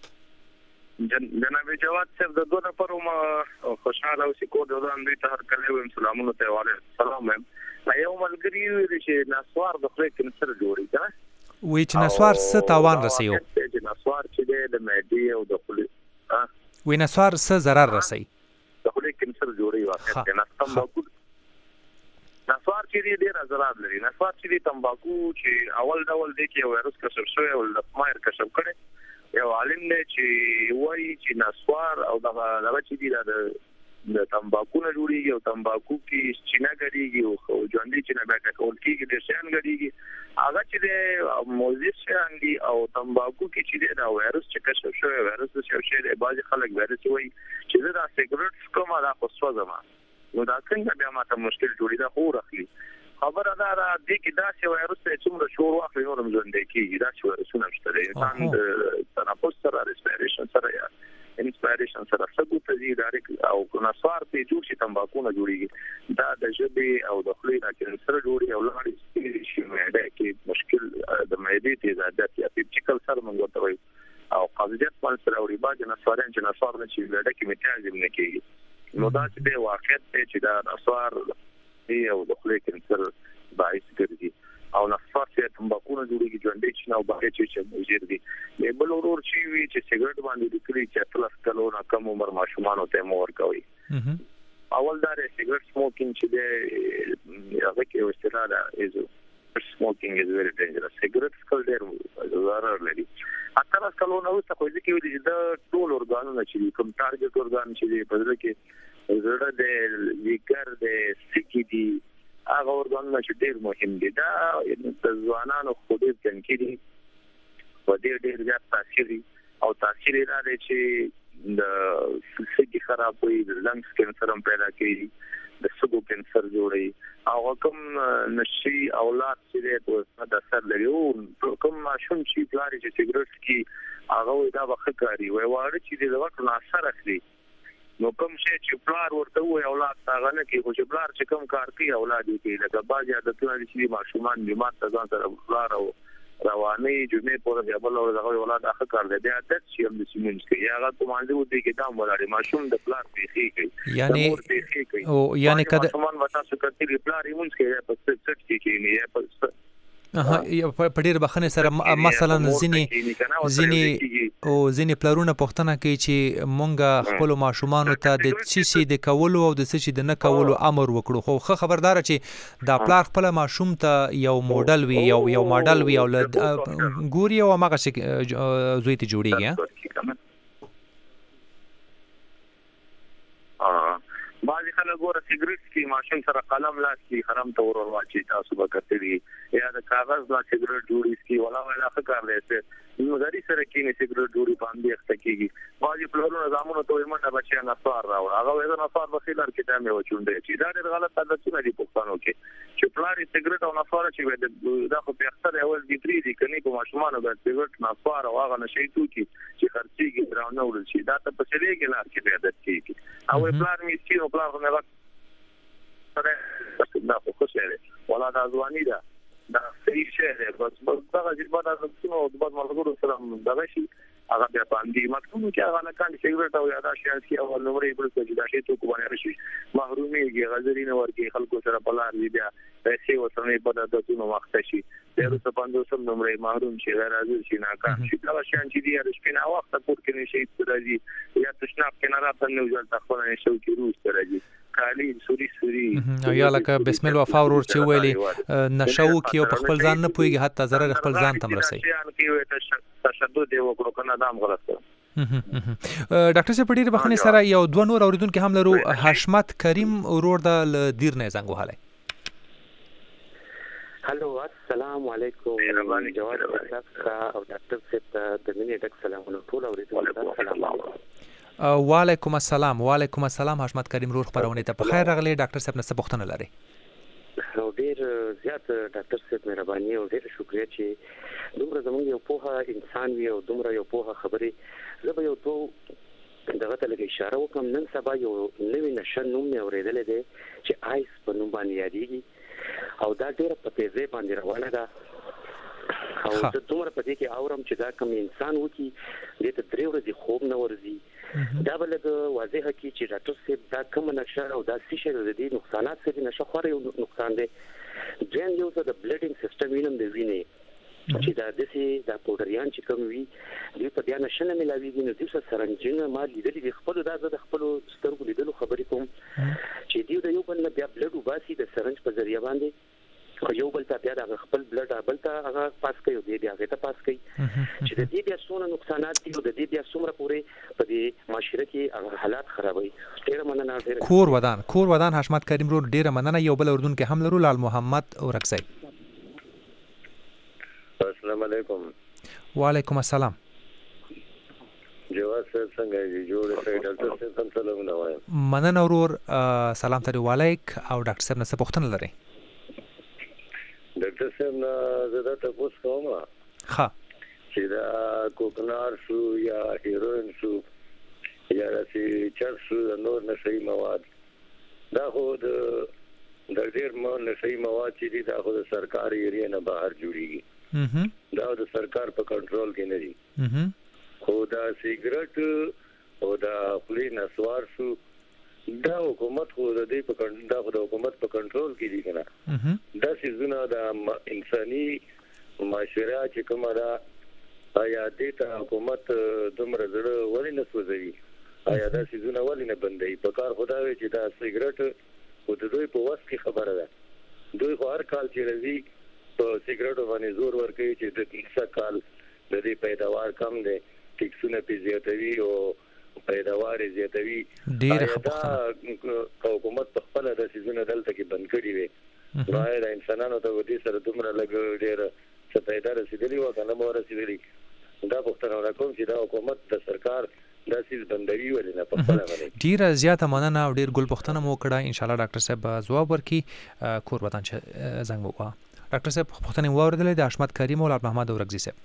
S5: جناب جواد صاحب د دوه پر ما خوشاله او سکو د دوه اندې ته هر کله ویم سلامونه ته وعلیکم السلام مم یو ملګری چې نسوار د خپل کنسر جوړی دا
S1: وی چې نسوار څه تاوان رسیو
S5: چې نسوار چې د معدې او د خولې
S1: وی نسوار څه ضرر رسي
S5: د خولې کنسر جوړی واقع کنه تمباکو نسوار چې ډیر ضرر لري نسوار چې تمباکو چې اول ډول دی کې وایرس کشف شوی او د مایر کشف کړي یو عالم دی چې وایي چې نسوار او دغه دغه چې دی د د تمباکو نه جوړیږي او تمباکو کې چینه غړيږي او ژوندۍ چینه بیا کول کېږي د شین غړيږي هغه چې د موزیس شان دي او تمباکو کې چې دا وایرس چې کشف شوی وایرس چې شوی دی بعض خلک وایرس وایي چې دا سیګریټ کومه دا خو سوځما نو دا څنګه بیا ماته مشکل جوړی دا خو راخلي خبره دا را دي کې دا چې وایرس ته څومره شور واخلي نو موږ نه کېږي دا چې وایرسونه شته دي دا تنفس سره ریسپیریشن سره یا انسپایریشن سره څه ته ډایرک او نسوار ته جوړ شي تمباکو نه جوړیږي دا د ژبې او د خولې نه کینسر جوړي او لاړې شي معده کې مشکل د معدې تیزابیت یا پیپټیکل سره موږ ورته وایو او قبضیت باندې سره اوري باج نسوارن چې نسوار نه شي معده کې میټابولیزم نه کېږي نو دا چې د واقعیت چې دا نسوار دی او د خولې کینسر باعث ګرځي او نسوار چې تمباکو نه جوړیږي ژوندې چې نو باندې چې موجود دي بل ورور چې وی چې سیګریټ باندې د کلی چې تلس کلو نه کم عمر ماشومان ته مور کوي اول دا سیګریټ سموکینګ چې د هغه کې وسترا دا از سموکینګ از ویری ډینجرس سیګریټ سکل ډیر ضرر لري اته کلو نه وسته کوي چې وی د ټول اورګانونه چې کوم ټارګټ اورګان چې په دې کې زړه د لیکر د سکی دي هغه اورګانونه چې ډیر مهم دي دا د ځوانانو خوده تنکيدي په دې ډیر زیات تاثیر او تاثیر لري چې د سږي خرابوي د لنګس کینسر هم پیدا کوي د سږو کینسر جوړي او کوم نشي اولاد چې په د اثر لري او کوم ماشوم چې پلاری چې سیګریټ کی هغه دا وختاري وای واره چې د وخت نه اثر اخلي نو کوم شي چې پلار ورته وای اولاد څنګه نه کوي خو چې پلار چې کوم کار کوي اولاد یې کوي لکه باج عادتونه چې ماشومان بیمار ته ځان سره پلار او رواني جمعې په ورځ بل ورځ هغه اولاد اخر کار دی عادت چې هم د سیمونز کې هغه کومانده و دي کې دا مولاري ماشوم د پلار پیخي کوي
S1: یعنی او یعنی کده
S5: ماشومان وتا څه کوي پلار یې مونږ کې په څه څه کې نه په
S1: اها په ډیر بخنه سره مثلا ځینی ځینی او ځینی پلارونه پوښتنه کوي چې مونږه خپل ماشومان ته د چی شي د کولو او د څه شي د نه کولو امر وکړو خو خه خبردار چې دا پلار خپل ماشوم ته یو موډل وی یو یو ماډل وی او ګوري او هغه شي زوی ته جوړیږي
S5: بعضی خلک ګوره سیګریټ کې ماشین سره قلم لاس کې حرام ته ورور واچي تاسو به کتلی یا د کاغذ لا سیګریټ جوړی کی ولا ولا ښه کار دی نو غری سره کې نه سیګریټ جوړی باندې اخته کیږي بعضی پلانونه زمونږ ته یمنه بچی نه سوار راو هغه وایي نه سوار بخیلر کې دمه وچونډي چې دا ډېر غلط عادتونه دي په پښتنو کې چې پلاری سیګریټ او نسوار چې دا خو په اختر اول دی پری دي کني په ماشومان د سیګریټ نسوار او هغه نشي تو کی چې خرڅيږي درانه ول شي دا ته په څه کې لار کې عادت کیږي او پلان می سي او پلان نه سره دا خو څه دی ولا دا ځواني ده دا صحیح شه بس بس دا چې بعد از څو او بعد مرګورو سره دغه شي هغه بیا باندې مکتوب کې هغه نه کاندي سیګریټ او یادا شي چې اول نمبر یې بل څه دا شي ته کو باندې شي محرومي غزرینه ورکی خلکو سره بلار دی بیا پیسې وسنه په دغه نو وخت شي ډېر څه پندوسم نمبر محروم شي غیر حاضر شي ناکام شي دا شي چې دی رښتینه وخت پور کې نشي راځي یا تشناب کې نه راځي نو ځل تخونه نشو کې روز راځي کالی سوري سوري
S1: او یا لکه بسم الله وفا ورور چې ویلي نشو کې په خپل ځان نه پويږي حتی ضرر خپل ځان تم رسي
S5: تشدد یو کړو کنه دام غلط
S1: ډاکټر صاحب ډیر بخنه سره یو دوه نور اوریدونکو هم لرو حشمت کریم ورور د دیر نه زنګ وهاله
S10: هلو السلام علیکم جواد او ډاکټر صاحب د منی ډک سلامونه ټول اوریدونکو سلام
S1: وعلیکم السلام وعلیکم السلام حشمت کریم رور خبرونه ته په خیر راغلی ډاکټر صاحب نه څه پوښتنه لري
S10: او ډیر زیات ډاکټر صاحب مهرباني او ډیر شکریا چې دومره زموږ یو پوهه انسان وي او دومره یو پوهه خبري زه به یو تو دغه ته لږ اشاره وکم نن سبا یو نوی نشه نوم مې اورېدلی دی چې آیس په نوم باندې یادېږي او دا ډیره په تیزۍ باندې روانه ده او زه دومره په دې کې اورم چې دا کوم انسان وکړي دې ته درې ورځې خوب نه ورځي دا به لږ واضح کړي چې ډاکټر صاحب دا کومه نشه او دا څه شی د دې نقصانات څه دي نشه خوري یو نقصان دی دویم یو څه د بلډینګ سیستم وینم د وینې چې دا دسي دا پودریان چې کوم وي دوی په بیا نشه نه ملاویږي نو دوی سره سرنجونه ما لیدلې د خپل دا د خپل سترګو لیدلو خبرې کوم چې دوی د یو بل نه بیا بلډ وباسي د سرنج په ذریعہ باندې خو یو بل ته بیا د خپل بلډ بل ته هغه پاس کوي دی بیا هغه ته پاس کوي چې د دې بیا څونه نقصانات دي او د دې بیا څومره پورې په دې معاشره کې حالات خرابوي ډیر مننه ډیر
S1: کور ودان کور ودان حشمت کریم رو ډیر مننه یو بل اردن کې هم لرو لال محمد اورکزی
S5: علیکم.
S1: وعلیکم السلام.
S5: جواد صاحب څنګه یې جوړ کړی؟ ډاکټر صاحب ته سلام وایم.
S1: مننه ورور، سلام ته وعلیک او ډاکټر صاحب نه څه پوښتنه لرئ؟
S5: ډاکټر صاحب نه زه دا تاسو کوم
S1: ها
S5: چې دا کوکنار شو یا هیروین شو یا چې چرس شو نور نشي مواد، دا خو د د ډیر مو نشي مواد چې دي دا خو د سرکاري ایریا نه بهر جوړیږي، دا د سرکار په کنټرول کې نه دي. خو دا سیګریټ او دا خلی نسوار شو دا حکومت خو د دې په کنټرول، دا خو د حکومت په کنټرول کې دي کنه. دا سيزونه د انساني معاشره چې کومه دا آیا دې ته حکومت دومره زړه ولې نه سوځوي؟ آیا دا سيزونه ولې نه بندوي؟ په کار خدای چې دا سیګریټ او د دوی په واسه کې خبره ده. دوی خو هر کال چې راځي په سیګریټو باندې زور ورکوي چې د تیسه کال د دې پیداوار کم دی، ټیکسونه په زیاتوي او پیداوار زیاتوي.
S1: ډیره خپله
S5: حکومت په خپل د سيزونه دلته کې بند کړی وي، نو دا انسانانو ته ودي سره دومره لګ ډیره څه پیدا رسیدلی و کنه مو رسیدلی. دا پوښتنه راکوم چې دا حکومت د سرکار دا سیز بندوي ولې نه په خپل باندې؟
S1: ډیره زیاته مننه او ډیر ګل پوښتنه مو کړه. ان شاء الله ډاکټر صاحب ځواب ورکړي. کور وطن چې زنګ وکړه ډاکټر صاحب پوښتنه واوریدلې د حشمت کریم او محمد اورګزی صاحب.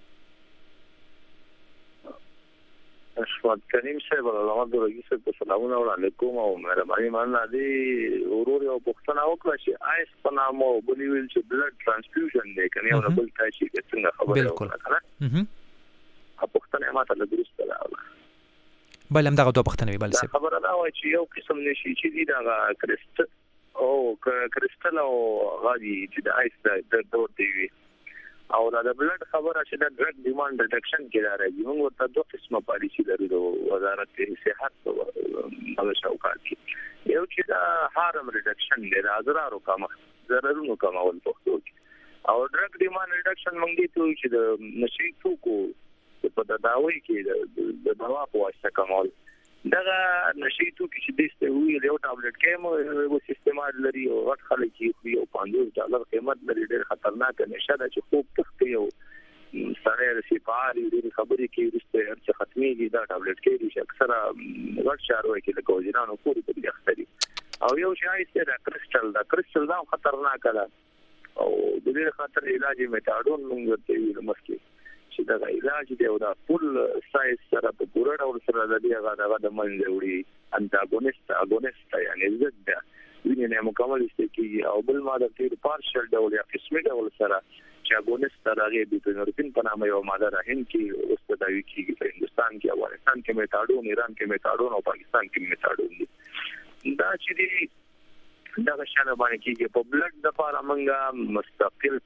S5: حشمت کریم صاحب او محمد اورګزی صاحب په سلامونه علیکم او مهرباني مننه دي. ورور یو پوښتنه وکړه چې آیس په نامه بلی ویل چې بلډ ترانسفیوژن دی کنه یو بل تاسو کې څنګه خبره وکړه؟ ا پوښتنه ماته د درست راوړه.
S1: بل هم دغه دوه پوښتنې وی بل څه
S5: خبره دا وای چې یو قسم نشي چې دی دا کرسټل او کرسټل او غادي چې د آیس د دوه دی او دا د بلډ خبره چې د ډرګ ډیماند ریډکشن کې راځي. موږ ورته دوه قسمه پالیسي لرو د وزارت صحت په هغه شاوکار کې. یو چې دا هارم ریډکشن دی، دا ضررو کم ضررونو کمول پښتو کې، او ډرګ ډیماند ریډکشن موږ دې ته چې د نشي توکو په داوی کې د دوا په واسطه کمول. دا نشي توکي چې د استوي یو ټابلیټ کې مو سیستمات لري او وخت خلک یې یو پنځوس ډالر قیمت لري، ډېر خطرناک نشه ده چې خوب تخت یو سره رسي پاري ډېر خبرې کې رسته چې ختميږي. دا ټابلیټ کې چې اکثره غټ شاروي کې د کوجرانو پوری په اختري او یو شای چې دا کرسټل دا کرسټل دا خطرناک ده او د دې خاطر علاج میتاډون موږ ته ویل مسکی چې دا علاج دی او دا فل سایز سره په پوره ډول سره د دې هغه د منځ وړي انټاګونیست اګونیست یعنی ضد ده ویني نه مکمل استکی او بل ماده تیر پارشل ډول یا قسمي ډول سره چې اګونیست راغی د پینورفین په نامه یو ماده راهن کې استداوی کیږي په هندستان کې، افغانستان کې میتاډون، ایران کې میتاډون او پاکستان کې میتاډون دي. دا چې دی دا شنه باندې کیږي په بلډ د لپاره موږ مستقل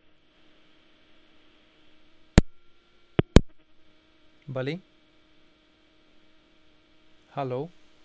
S1: بلی هالو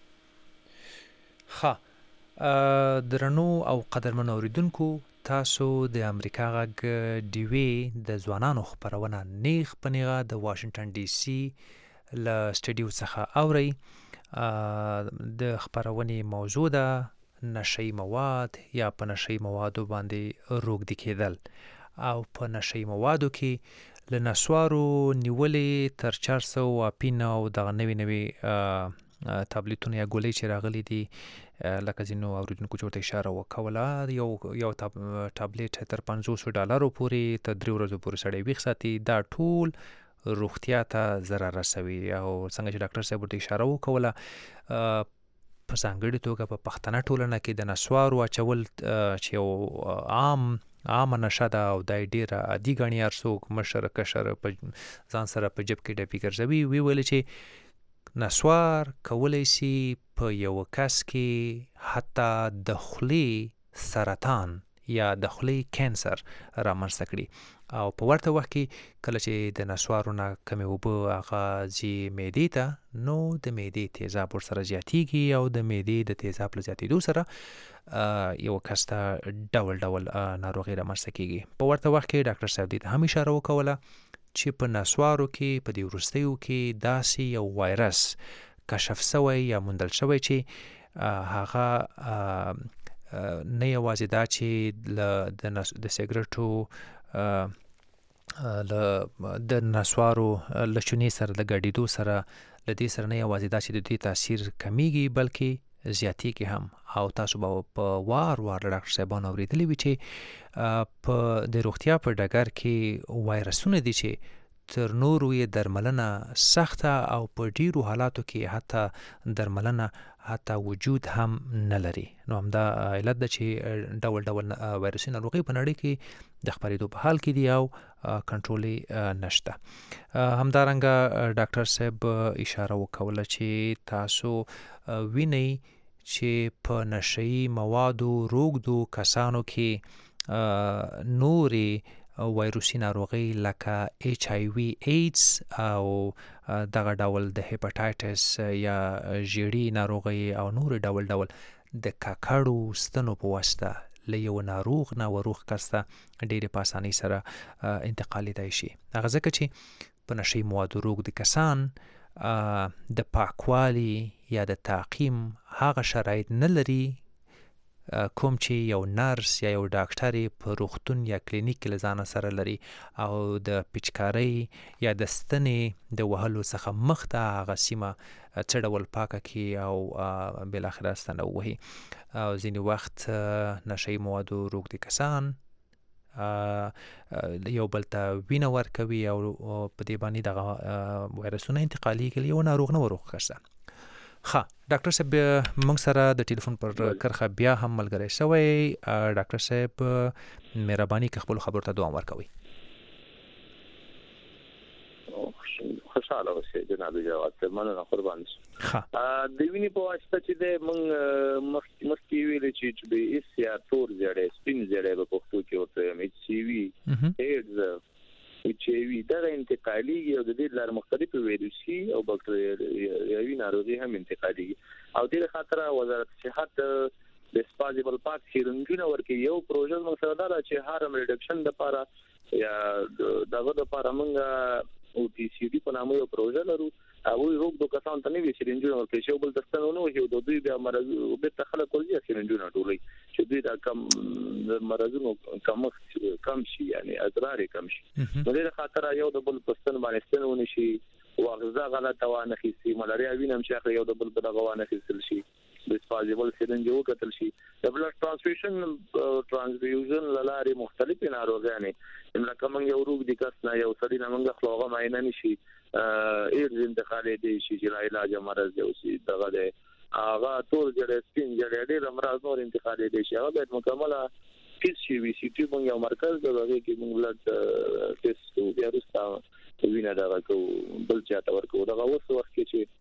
S1: ها درنو او قدرمن اوریدونکو، تاسو د امریکا غږ ډیوی د ځوانانو خبرونه نیغ پنیغه د واشنگټن ډي سي ل سټډیو څخه اوري. د خبرونې موضوع ده نشئی مواد یا په نشئی موادو باندې روږدي کېدل او په نشئی موادو کې له نسوارو نیولې تر چار سوه اپین او دغه نوي نوي تابلیتونه یا ګولۍ چې راغلي دي لکه ځینو اوریدونکو چې ورته اشاره وکوله، یو یو تابلیت تر پنځوسو ډالرو پورې تر درې ورځو پورې سړی ویښ ساتي. دا ټول روغتیا ته ضرر رسوي او څنګه چې ډاکټر صاحب ورته اشاره وکوله په ځانګړې توګه په پښتنه ټولنه کې د نسوارو اچول چې یو عام عام نشه ده او دای ډیره عادي ګڼي، هر څوک مشر کشر په ځان سره په جب کې ډپي ګرځوي. وی ویل چې نسوار کولی شي په یو کس کې حتی د خولې سرطان یا د خولې کینسر رامنځته کړي او په ورته وخت کې کله چې د نسوارو نه کمې اوبه هغه ځي معدې ته، نو د معدې تیزاب ورسره زیاتیږي او د معدې د تیزاب له زیاتېدو سره یو کس ته ډول ډول ناروغي رامنځته کیږي. په ورته وخت کې ډاکټر صاحب دې ته هم اشاره وکوله چې په نسوارو کې په دې وروستیو کې داسې یو وایرس کشف شوی یا موندل شوی چې هغه نه یوازې دا چې د سیګریټو ل د نسوارو لچونی سره د ګډیدو سره لدې سره نه یوازې دا چې د دوی تاثیر کمیږي بلکې زیاتیږي هم. او تاسو به په وار وار ډاکټر صاحبان اوریدلی وي چې په د روغتیا په ډګر کې وایرسونه دي چې تر نورو یې درملنه سخته او په ډیرو حالاتو کې حتی درملنه حتی وجود هم نه لري. نو همدا علت ده چې ډول ډول وایرسي ناروغۍ په نړۍ کې د خپرېدو په حال کې دي او کنټرول یې نشته. همدارنګه ډاکټر صاحب اشاره وکوله چې تاسو وینئ چې په نشه‌یي موادو روږدو کسانو کې نورې وایروسي ناروغۍ لکه ایچ آی وي ایډز او دغه ډول د هیپاټایټس یا ژیړي ناروغۍ او نور ډول ډول د ککړو ستنو په واسطه له یو ناروغ نه وروغ کس ته ډېرې په اسانۍ سره انتقالیدای شي. هغه ځکه چې په نشه‌یي موادو روږدي کسان د پاکوالي یا د تعقیم هغه شرایط نه لري کوم چې یو نرس یا یو ډاکټر په روغتون یا کلینیک کې له ځانه سره لري او د پچکارۍ یا د ستنې د وهلو څخه مخته هغه سیمه څه ډول پاکه کړي او بالاخره ستنه ووهي. او ځینې وخت نشه‌یي موادو روږدي کسان یو بل ته وینه ورکوي او په دې باندې دغه وایرسونه انتقالېږي یو ناروغ نه وروغ کس ته. ښه ډاکټر صاحب موږ سره د ټلیفون پر کرښه بیا هم ملګری شوی. ډاکټر صاحب مهرباني که خپلو خبرو ته دوام ورکوئ.
S5: خوشاله اوسئ جناب جواد صاحب، مننه قربان شم. د وینې په واسطه چې د موږ مخکې ویلې چې د ایس سی آر تور زیړی سپین زیړی په پښتو کې ورته ایچ سی وي ایډز ایچ آی وي دغه انتقالېږي او د دې لپاره مختلفې ویروسي او بکټریاوي ناروغۍ هم انتقالېږي. او دې خاطر وزارت صحت د ډسپوزیبل پاک سیرنجونه ورکوي. یو پروژه موږ سره دا چې هارم ریډکشن لپاره یا دغه لپاره موږ او ټي سی ډي په نامه یو پروژه لرو. او روغ د کسان ته نوي سیرنجونه ورکوي چې بل دستنه نو یو د دوی بیا مرز به تخلق کوي سیرنجونه ټولي چې دوی دا کم مرزونو کم کم شي یعنی اضرار کم شي. نو دې خاطر یو د بل پستن باندې ستنونه شي واغزه غلطه وانه خيسي ملاریا وینم چې یو د بل په دغه وانه خيسل شي ډسپوزیبل سیرنج یو کتل شي. د بلډ ترانسفیوژن ترانسفیوژن لاره مختلفې ناروغانې لکه موږ یو روغ د کس نه یو سړی نه موږ خلوغه معاینه نشي ایډز انتقالې دي شي چې علاج مرز دی او دغه دی هغه ټول جوړ سپین جوړ ډېر امراض نور انتقالې دي شي. هغه باید مکمله کیس شي وي سي ټي موږ یو مرکز دغه کې موږ بلډ ټیسټ کوو بیا وروسته وینه دغه کوو بل چاته ورکوو. دغه اوس وخت کې چې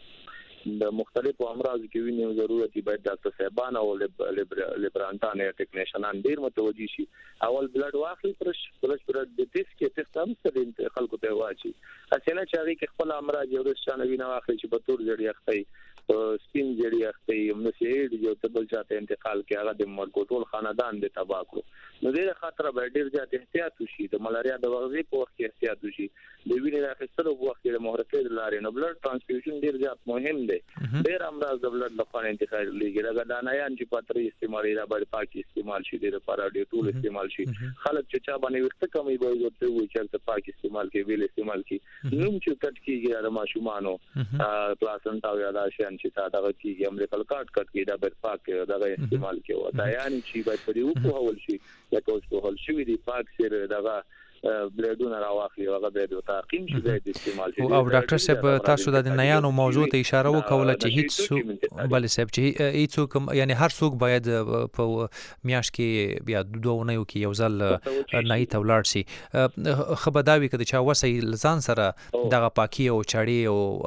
S5: د مختلفو امراضو کې وینې ضرورت باید ډاکټر صاحبان او لیبرانټان یا ټیکنیشنان ډیر متوجي شي. اول بلډ واخلي پرش پرش پر د ټیسټ کې ټیسټ هم څه خلکو ته واچي اسنه چې هغه کې خپل امراض یو رښتانه وینه واخلي چې په تور جړی اخته سپین جړی اخته یو نسید یو ته بل ځای انتقال کې هغه د مرګ ټول خاندان د تباہ کړو. نو دې خاطر به ډیر زیات احتیاط وشي. د ملاریا د وغځي په وخت کې احتیاط وشي. د وینې راخستلو په وخت کې د محرکې د لارې نو بلډ ترانسفیوژن ډیر زیات مهم دی. ډیر امراض د بلډ لپاره انتقال لږه لږه دانایان چې پاتري استعمالي را باندې پاکي استعمال شي د لپاره ډیر ټول استعمال شي. خلک چې چا باندې وخت کمي به ورته وي چې پاکي استعمال کې ویل استعمال کې نوم چې کټ کیږي د ماشومانو پلاسنټا او یادا شان چې تا دغه کیږي امریکل کټ کټ کې دا به پاک دغه استعمال کې وتا یعنی چې باید په دې په هول شي لکه اوس په هول شي دی پاک سره دغه بلډونه راوخلي هغه به د تعقیم شي د استعمال شي. او
S1: ډاکټر صاحب تاسو د نیانو موضوع ته اشاره وکوله چې هیڅ بل صاحب چې هیڅ یعنی هر څوک باید په میاش کې بیا دوه نه یو کې یو ځل نه تولار شي. خبرداوي کده چې وسه لزان سره دغه پاکي او چاړي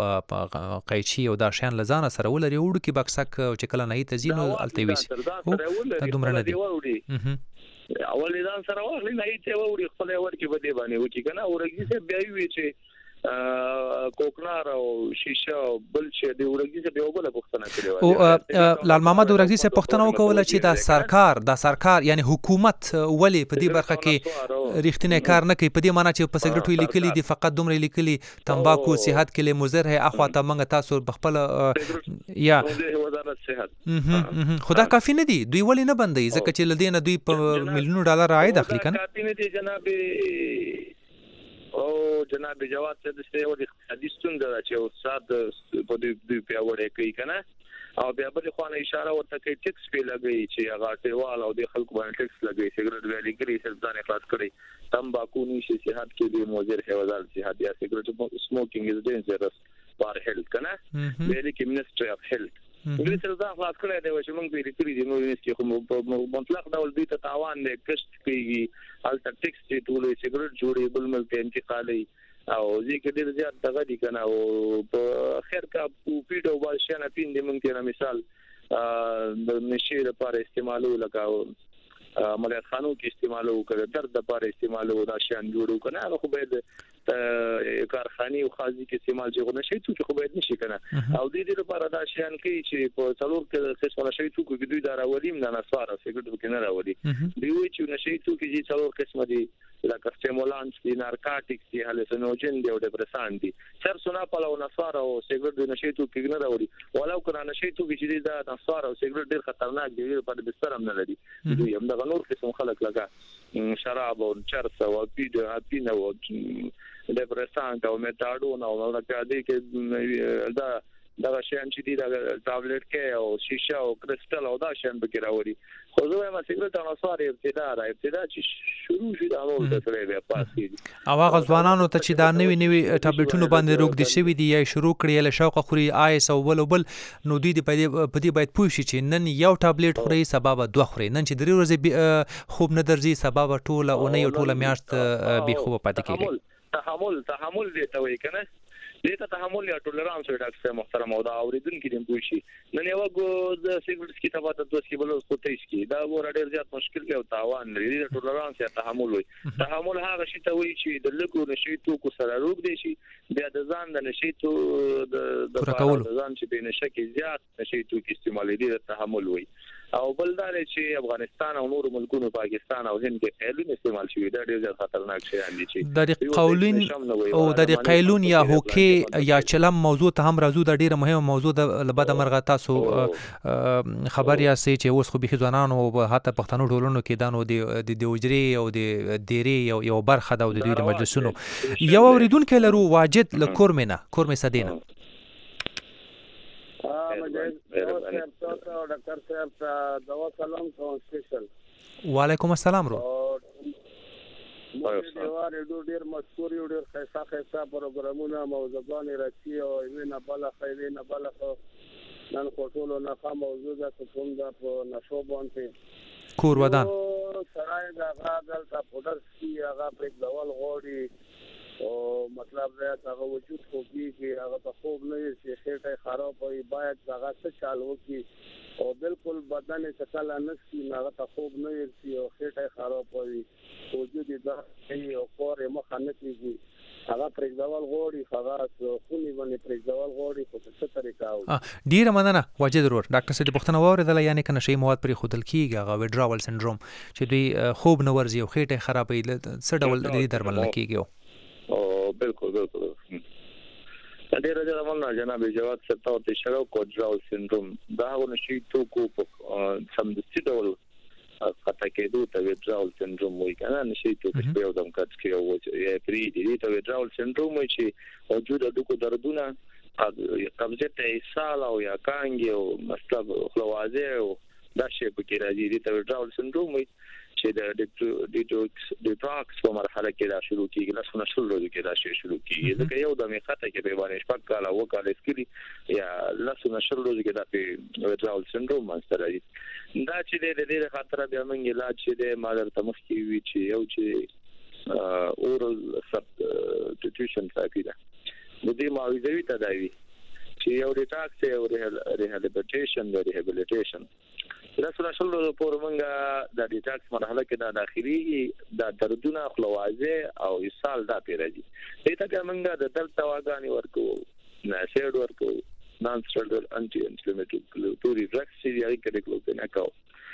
S1: او قیچي او دا شان لزان سره ولري وړو کې بکسک چې کله نه تزینو التويس او دومره نه دي
S5: اول ځان سره واخلي نه چې ووري خپل ورکی بده باندې و چې کنه ورګي څه بیا وی چې کوکنار او شیشه بل چې دی ورګي څه به وبله پښتنه کړي
S1: او لال محمد ورګي څه پښتنه وکوله چې دا سرکار دا سرکار یعنی حکومت ولی په دې برخه کې ریښتینی کار نه کوي په دې معنی چې په سیګریټو لیکلي دي فقط دومره لیکلي تمباکو صحت کې له مضر ہے اخوا ته منګه تاسو بخپل یا
S5: وزارت صحت
S1: خدا کافی نه دي دوی ولی نه بندي ځکه چې لدینه دوی په میلیونو ډالر عاید اخلي کنه
S5: کافی نه دي جناب او جناب جواد صاحب څه یو د اقتصادي ستونزه ده چې استاد په دې پیاوړی کوي کنه او بیا بل خو نه اشاره ورته کوي ټیکس په لګي چې هغه ټیوال او د خلکو باندې ټیکس لګي سیګریټ ویلي ګری سلطان اخلاص کړي تمباکو نشي صحت کې د موزر حفاظت صحت یا سیګریټ سموکینګ از ډینجرس فار هیلث کنه ویلي کې منستری اف هیلث انګلیس سلطان اخلاص کړي دی چې موږ به لري دي نو چې کوم مطلق ډول دې ته تاوان نه کښت کیږي الټا ټیکس چې ټول سیګریټ جوړي بل ملک انتقالي او ځکه ډیر زیات دغه دي کنه او په خیر کا پیډو باشنه پین دي مونږ ته مثال د نشي لپاره استعمالو لګاو عملیات خانو کې استعمالو کړه درد لپاره استعمالو دا شان جوړو کنه هغه خو به کارخانه او خاصي کې استعمال جوړ نشي ته خو به نشي کنه او د دې لپاره دا شان کې چې په څلور کې څه نشي ته کې دوی دا راولیم نه نسوار سیګریټ کې نه راولي دی وی چې نشي ته کې څلور قسم دي لکه سټیمولانټس دي نارکوټیکس دي هالوسینوجن دي او ډپریسان دي سر سنا په لو نسوار او سیګریټ د نشي ته کې نه راولي ولو کنه نشي ته کې دا نسوار او سیګریټ ډیر خطرناک دي په بستر هم نه لري دوی هم د نور قسم خلک لګا شراب او چرس او پیډ اپین او ډپریسان او میتاډون او لکه دې کې دا دا شان چې دي دا ټابلیټ کې او شیشه او کرسټل او دا شان به راوړي خو زه وایم سیګریټ او نسوار ابتدا را ابتدا چې شروع شي دا نو د سره بیا پاسې
S1: او هغه ځوانانو ته چې دا نوی نوی ټابلیټونو باندې روغ دي شوی دي یا شروع کړی له شوق خوري آیس او بل بل نو دوی په دې باید پوه شي چې نن یو ټابلیټ خوري سبب دوه خوري نن چې درې ورځې خوب نه درځي سبب ټوله او نه یو ټوله میاشت به خوب پاتې کیږي
S5: تحمل تحمل دې ته وایي کنه دې ته تحمل یا ټولرانس وي ډاکټر محترم او دا اوریدونکو دې پوه شي نن یو د سیګریټ کی تبه د دوه کی بل څه تېش کی دا ور ډېر زیات مشکل دی او تاوان لري د ټولرانس یا تحمل وي تحمل هغه شی ته وایي چې د لګو نشي تو کو سره روغ دی شي بیا د ځان د نشي تو د ځان چې به نشه کې زیات نشي تو کې استعمال دي د تحمل وي او بل دا چې افغانستان او نور ملکونو پاکستان او هند کې قیلون استعمال شوی دا ډېر زیات خطرناک شی دی چې
S1: د قولین او د قیلون یا هوکي یا چلم موضوع ته هم راځو د ډیره مهمه موضوع د لبد مرغه تاسو خبر یا سي چې اوس خو به ځوانانو او حتی پښتنو ټولنو کې دانو د د وجري او د دیری یو یو برخه د دوی د مجلسونو یو اوریدونکو لرو واجد لکورمنه کورمه سدینه
S11: ډاکټر صاحب ته دوا سلام کوم سپیشل
S1: وعلیکم السلام رو
S11: دیوار ډو ډیر مشهور یو ډیر خاصه خاصه پروګرامونه موضوعان راځي او وینا بل خیلی نه بل نن کوټولو نه خام موضوع ده کوم دا په نشو باندې
S1: کور ودان
S11: سړی دا غاګل تا پودر سی هغه په ډول غوړي او مطلب دا هغه وجود خو کې هغه په خوب نه شي خېټه خراب وي باید هغه څه چالو کی او بالکل بدن څه کله نسي هغه ته خوب نه شي او خېټه خراب وي وجود دا او کور مخ نه کیږي هغه پرېځول غوړي هغه خوني باندې پرېځول غوړي په څه طریقه او
S1: ډیره مننه واجد ورور ډاکټر سید پښتنه ووردل یعنی کنه شی مواد پرې خودل کیږي هغه وډراول سندروم چې دوی خوب نه ورځي او خېټه خرابې څه ډول دې درمل کیږي
S5: او بالکل بالکل ډیر ډیر مننه جناب جواد صاحب ته د شرو کوډراول سندروم دا ونشي تو کو سم د ډول خطا کېدو ته وډراول سندروم وایي کنه نشي تو په یو دم کټ کې او یې پری دي ته وډراول سندروم وایي چې موجود د کو دردونه قبضه ته ایصال او یا کانګي او مطلب خلوازه او دا شی په کې راځي دي ته وډراول سندروم وایي چې د ډیټوکس ډیټاکس په مرحله کې دا شروع کیږي لاسونه شروع ورځې کې دا شی شروع کیږي ځکه یو د میخته کې به باندې شپږ کاله و کال اسکري یا لاسونه شروع ورځې کې دا په وډراول سندروم باندې راځي دا چې د دې خاطر بیا موږ علاج چې د مادر تمخي وی چې یو چې اورال سبستیټیوشن ثراپي ده د دې معاوضوي تداوی چې یو ډیټاکس او ریهابیلیټیشن د ریهابیلیټیشن دا سره شل پور مونږه د ډیټاکس مرحله کې دا داخلي د دردونه خلوازه او ایصال دا پیراځي دې ته مونږه د درد دواګانې ورکو نه سیډ ورکو نان سټرډل انټي انفلاماتوري پوری ډرګز چې یې کې کلوپین اکاو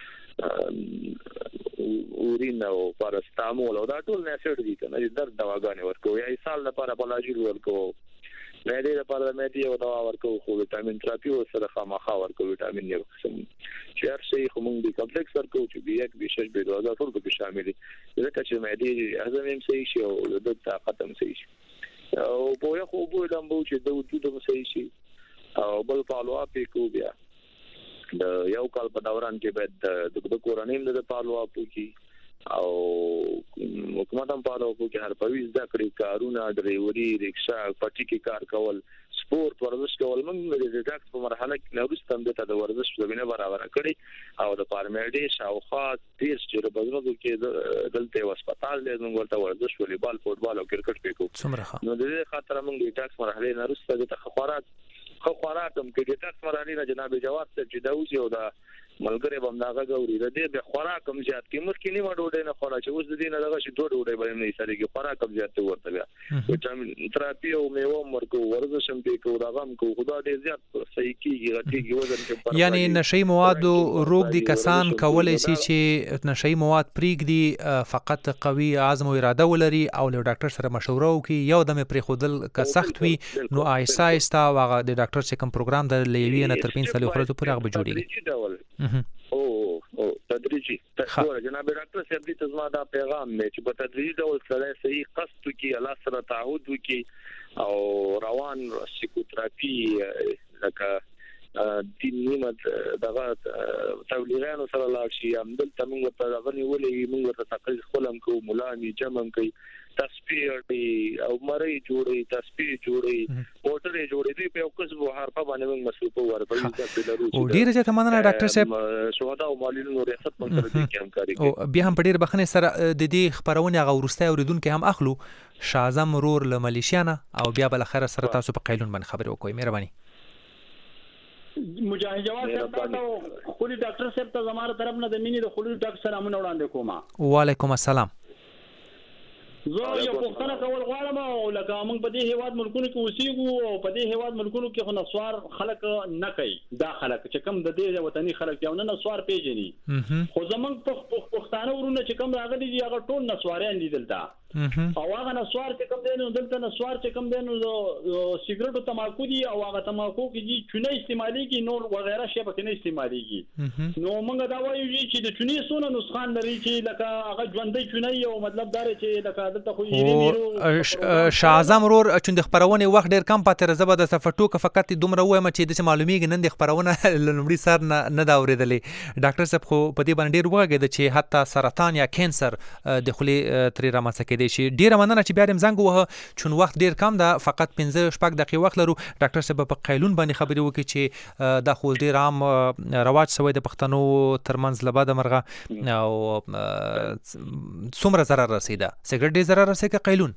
S5: اورین او پاراسټامول او دا ټول نه سیډ دي کنه درد دواګانې ورکو یا ایصال لپاره بلاجیل ورکو معدې لپاره د معدې یو دوا ورکو خو وټامین تراپي سره خامخا ورکو وټامین یو قسم چې هر شي خو موږ د کمپلیکس ورکو چې بي یک بي شش بي دوه ټول به شامل دي ځکه چې معدې هضم هم صحیح شي او د طاقت هم صحیح شي او په یو خو به لمبو چې د وجود هم صحیح شي او بل فالو اپ کو بیا د یو کال په دوران کې باید د کورنۍ د فالو اپ کی او حکومت هم فالو اپ کوي هر پویز د کړی کارونه ډرایوري رکشا پټی کې کار کول سپورت ورزش کول موږ د ډاکټر په مرحله کې نو رستم د ورزش زمينه برابر کړی او د پارمیډي شاوخوا تیس چې په بزنو کې دلته هسپتال دی موږ ورته ورزش والیبال فوتبال او کرکټ پکو نو د دې خاطر موږ د ډاکټر مرحله نه رسته د خوراک خو خوراک هم کې د ډاکټر مرحله نه جناب جواب ته چې دا اوس یو دا ملګری بم داغه غوري د دې د خوراک کم زیات کې مخکې نیمه ډوډۍ نه خورا چې اوس د دې نه دغه شي دوه ډوډۍ باندې نه سره کې خوراک کم زیات ورته بیا وټامین تراپي او میوه مرکو ورزش هم کې کو داغم کو خدا دې زیات صحیح کیږي غټيږي وزن کې
S1: یعنی نشئی مواد روغ دي کسان کولای شي چې نشئی مواد پریږدي فقط قوي عزم او اراده ولري او له ډاکټر سره مشوره وکړي یو دم پرې خودل که سخت وي نو آیسته آیسته واغه د ډاکټر څخه کوم پروګرام د لیوی نه تر پنځه سالو خورته پورې هغه جوړیږي
S5: او او تدریجي تاسو جناب ډاکټر صاحب دې تاسو دا پیغام مې چې په تدریجي ډول سره صحیح قصد کی الله سره تعهد وکي او روان سایکوتراپي لکه د نیمت دغه تولیرانو سره لا شي هم دلته موږ په غني ولې موږ ته تقریر خلم کو مولاني جمع کوي تصویر دی او مری جوړي تصویر جوړي موټر جوړي دی په اوس په هر په باندې موږ مسؤل په ور په دې ته لرو
S1: او ډیر ځکه مننه ډاکټر صاحب
S5: شهدا او مالینو ریاست منتر دي کې همکاري
S1: او بیا هم په ډیر بخنه سره د دې خبرونه غوړسته اوریدونکو هم اخلو شازم رور له ملیشیانه او بیا بل اخر سره تاسو په قیلون باندې خبرې وکوي مهرباني
S12: مجاهد جواد صاحب تاسو خولي ډاکټر صاحب ته زماره طرف نه د مینې د خولي ډاکټر سلامونه وړاندې کوم
S1: وعلیکم السلام
S12: زه یو پوښتنه کول غواړم او لکه موږ په دې هیواد ملکونو کې اوسېږو او په دې هیواد ملکونو کې خو نسوار خلک نه کوي دا خلک چې کم د دې وطني خلک یو نه نسوار پیژني خو زمونږ په پښتانه ورونه چې کم راغلي دي هغه ټول نسواریان دي دلته او هغه نسوار چې کم دی نو دلته نسوار چې کم دی نو سیګریټ او تماکو دي او هغه تماکو کې دي چونه استعماليږي نور وغیرہ شی په کې نه استعماليږي نو موږ دا وایو چې د چونی سونه نسخان لري چې لکه هغه ژوندۍ چونی او مطلب دا چې لکه دلته خو
S1: یې شاعظم رور چې د خبرونه وخت ډیر کم پاتې زبر د صفټو ک فقط دومره وایم چې د معلومیږي نن د خبرونه لومړي سر نه نه دا اوریدلې ډاکټر صاحب خو په دې باندې ډیر وګړي چې حتی سرطان یا کانسر د خولي تری رامنځته کېدی شي ډیر مننه چې بیا دې زنګ وه چون وخت ډیر کم ده فقط پنځه شپږ دقیقې وخت لرو ډاکټر صاحب په قیلون باندې خبرې وکړي چې دا خو ډیر عام رواج شوی د پښتنو ترمنځ لبا د مرغه او څومره ضرر رسیده سیګریټ ډیر ضرر رسیده قیلون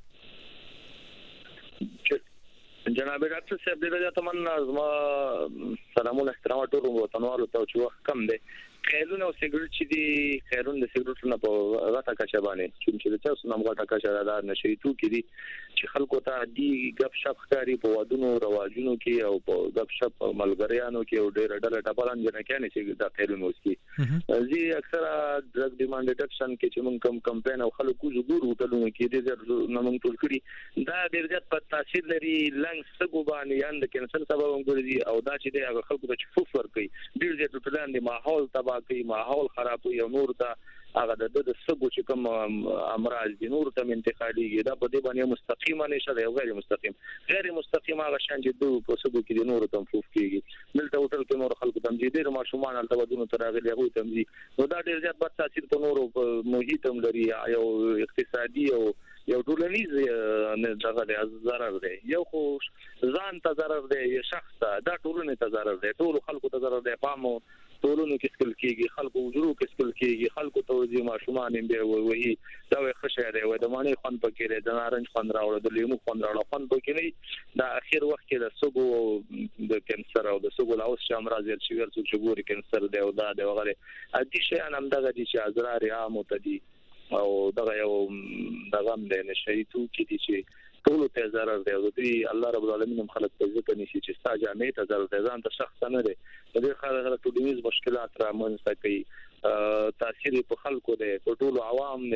S5: جناب ډاکټر صاحب دې تمنا زما سلامونه احترام ټول وطنوالو ته چې وخت کم دی خیرون او سیګریټ چې دی خیرون د سیګریټ نه په غټه کچه باندې چې د تاسو نام غټه کچه دا نشي تو کې دي چې خلکو ته دی غب شپ ښکاری په ودونو رواجونو کې او په غب شپ ملګریانو کې او ډېر ډېر ټاپلان جن کې نه چې دا خیرون وسکي زی اکثره ډرګ ډیماند ډیټکشن کې چې موږ کم کمپاین او خلکو زګور وټلونه کې دي چې نوم ټول کړی دا ډېر زیات په تاثیر لري لنګ سګو باندې یان د کینسر سبب هم ګرځي او دا چې د خلکو ته چفوف ورکوي ډېر زیات ټولان دي ماحول تبا کوي ماحول خرابوي او نور ته هغه د د سګو چې کوم امراض دي نور ته انتقاليږي دا په دې باندې مستقیمه نشه دی او غیر مستقیم غیر مستقیم هغه شان چې دوه په سګو کې نور ته مفوف کیږي ملته هوټل کې نور خلکو ته دي ډیر ماشومان الته ودونو تر هغه هغه ته دي نو دا ډیر زیات بد تاثیر په نور محیط هم لري یو اقتصادي او یو ټولنیز نه دغه د ضرر دی یو خو ځان ته ضرر دی شخص ته دا ټولنه ته ضرر دی ټول خلکو ته ضرر دی پامو ټولونو کې سکل کېږي خلکو وجرو کې سکل کېږي خلکو ته وځي ماشومان هم به وایي دا وي خشه دی وای د معنی خوان پکې دی د نارنج خوان راوړل د لیمو خوان راوړل خوان پکې نه دا اخر وخت کې د سګو د کانسر او د سګو لاوس چې امراض یې چې ورڅ چې ګوري کانسر دی او دا دی وغیرہ ا دې شي ان هم دغه دي چې ازرار عام ته دي او دغه یو دغه هم دی نشي تو کې دي چې ټول ته ضرر دی او دې الله رب العالمین هم خلق په ځکه نشي چې ستا جامې ته ضرر دی ځان ته شخص نه دی د دې خلک ټولنیز مشکلات را منځته کوي تاثیر په خلکو دی په ټول عوام دی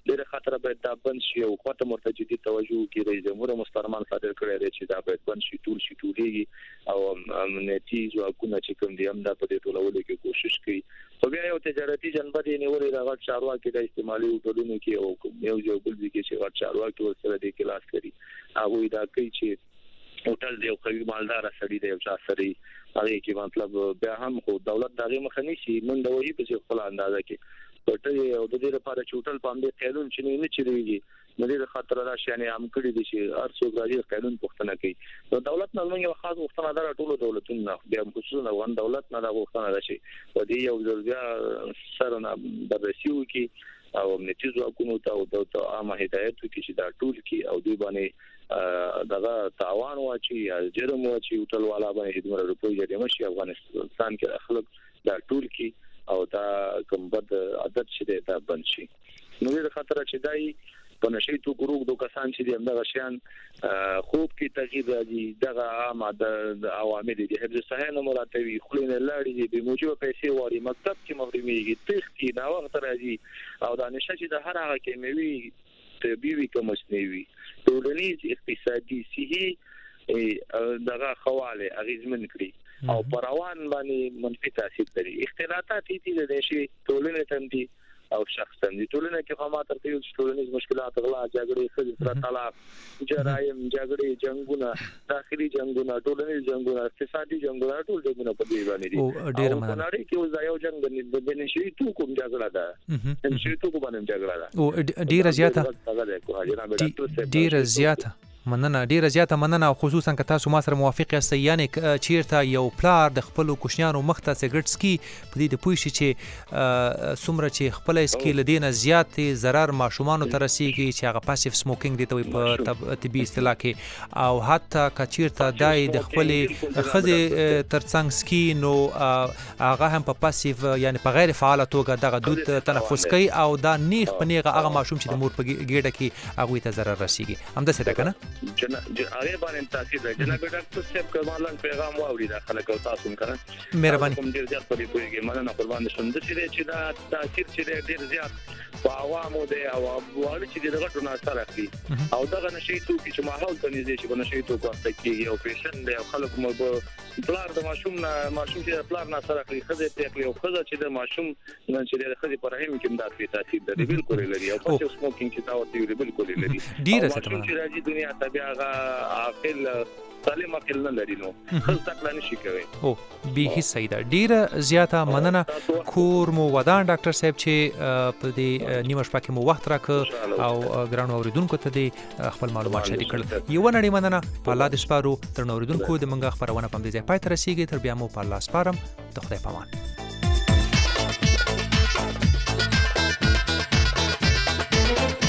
S5: ډېر خطر باید دا بند شي او خاطر مرته جدي توجه وکړي. رئیس جمهور مسترمان صادر کړی دی چې دا باید بند شي، ټول شي ټولېږي او امنیتي ځواکونه چې کوم دي هم دا په دې ټولولو کې کوشش کوي. خو بیا یو تجارتي جنبه دی نیولې د غټ چارواکي د استعمالي هوټلونو کې او یو یو بل ځای کې چې غټ چارواکي ورسره د کلاس کوي. هغه دا کوي چې هوټل دی او قوي مالدار سړي دی او چا سړي هغه کې مطلب بیا هم خو دولت دغه مخ نه شي من د وਹੀ په خپل اندازه کې پټي او د دې لپاره چې هوټل په امده قانون چې نه چلیږي نو دې خاطر راشي یعنی هم کړی دي چې هر څوک راځي قانون پوښتنه کوي. نو دولت نه موږ خاص وختونه دا ټول دولتونه بیا خصوصا وان دولت نه دا وختونه راشي و دې یو ځل سره نه بررسي وکي او امنیتي ځواکونو ته او د عامه هدایت وکي چې دا ټول کې او دوی باندې دغه تاوان واچي یا جرم واچي هوټل والا باندې د روپوي جریمه شي. افغانستان کې خلک دا ټول کې او دا کوم بد عادت چې دا بند شي. نو دې خاطر چې دای په نشي تو ګروپ د کسان چې د همدغه شیان خوب کې تغییر راځي دغه عامه د عوامل دي حفظ صحه نه مراتبي خلینه لاړې دي به موجوده پیسې واري مکتب کې مغرميږي تختی دا وخت راځي او دا نشه چې د هر هغه کیمیوي طبيوي کوم مصنوعي ټولنیز اقتصادي صحي دغه خواله اغیزمن کړي او پروان باندې منفي تاثیر لري. اختلاطات دي د شي ټولنه تم دي او شخصا دي ټولنه کې خامات ترته یو ټولنیز مشکلات غلا جګړې خځې طلاق جرایم جګړې جنگونه داخلي جنگونه ټولنیز جنگونه اقتصادي جنگونه ټول جنگونه په دې باندې دي.
S1: ډېر مننه.
S5: نړۍ کې اوس یو جنگ د بنشي تو کوم جګړه ده نشي تو کوم باندې جګړه ده
S1: او ډېر زیاته ډېر زیاته مننه ډیره زیاته مننه خصوصا که تاسو ما سره موافق یاست یعنی چیرته یو پلار د خپل کوشنیانو مخ ته سیګریټ سکي په دې د پوه شي چې څومره چې خپل سکي لدینه زیات ضرر ماشومان ته رسیږي چې هغه پاسیو سموکینګ دی ته په طبي اصطلاح کې او حتی که چیرته دای د خپل خځې ترڅنګ سکي نو هغه هم په پاسیو یعنی په غیر فعال توګه دغه دود تنفس کوي او دا نیغ په نیغه هغه ماشوم چې د مور په ګیډه کې هغه ته ضرر رسیږي. همدا څه ده کنه
S5: جنا هغه باندې تاثیر دی. جناب ډاکټر صاحب کومالن پیغام واوري دا خلک او تاسو هم کړه
S1: مهرباني
S5: کوم ډیر زیات پرې کویږي مننه قربان شم د چې دا تاثیر چې ډیر زیات په عوامو دی او وایي چې دغه ټول اثر اخلي او دغه نشي تو چې ماحول ته نږدې شي په نشي تو کوته کېږي او پیشن دی او خلک مو پلار د ماشوم نه ماشوم چې پلار نه سره کوي خزه ته کوي او خزه چې د ماشوم نه چې د خزه پر رحم کې مدار په تاثیر دی بالکل لري او په سموکینګ کې دا ورته بالکل لري
S1: ډیره ستمه
S5: چې راځي دنیا ته بیا هغه عاقل سالم عقل نه لري نو خل تکلا نشي کوي
S1: او به صحیح ده. ډیره زیاته مننه کور مو ودان ډاکټر صاحب چې په دې نیمه شپه کې مو وخت راک او ګرانو اوریدونکو ته د خپل معلومات شریک کړل. یو نړۍ مننه په الله د سپارو تر اوریدونکو د منګه خبرونه پم دې ځای پای تر رسیدي تر بیا مو په الله سپارم د خدای پامان.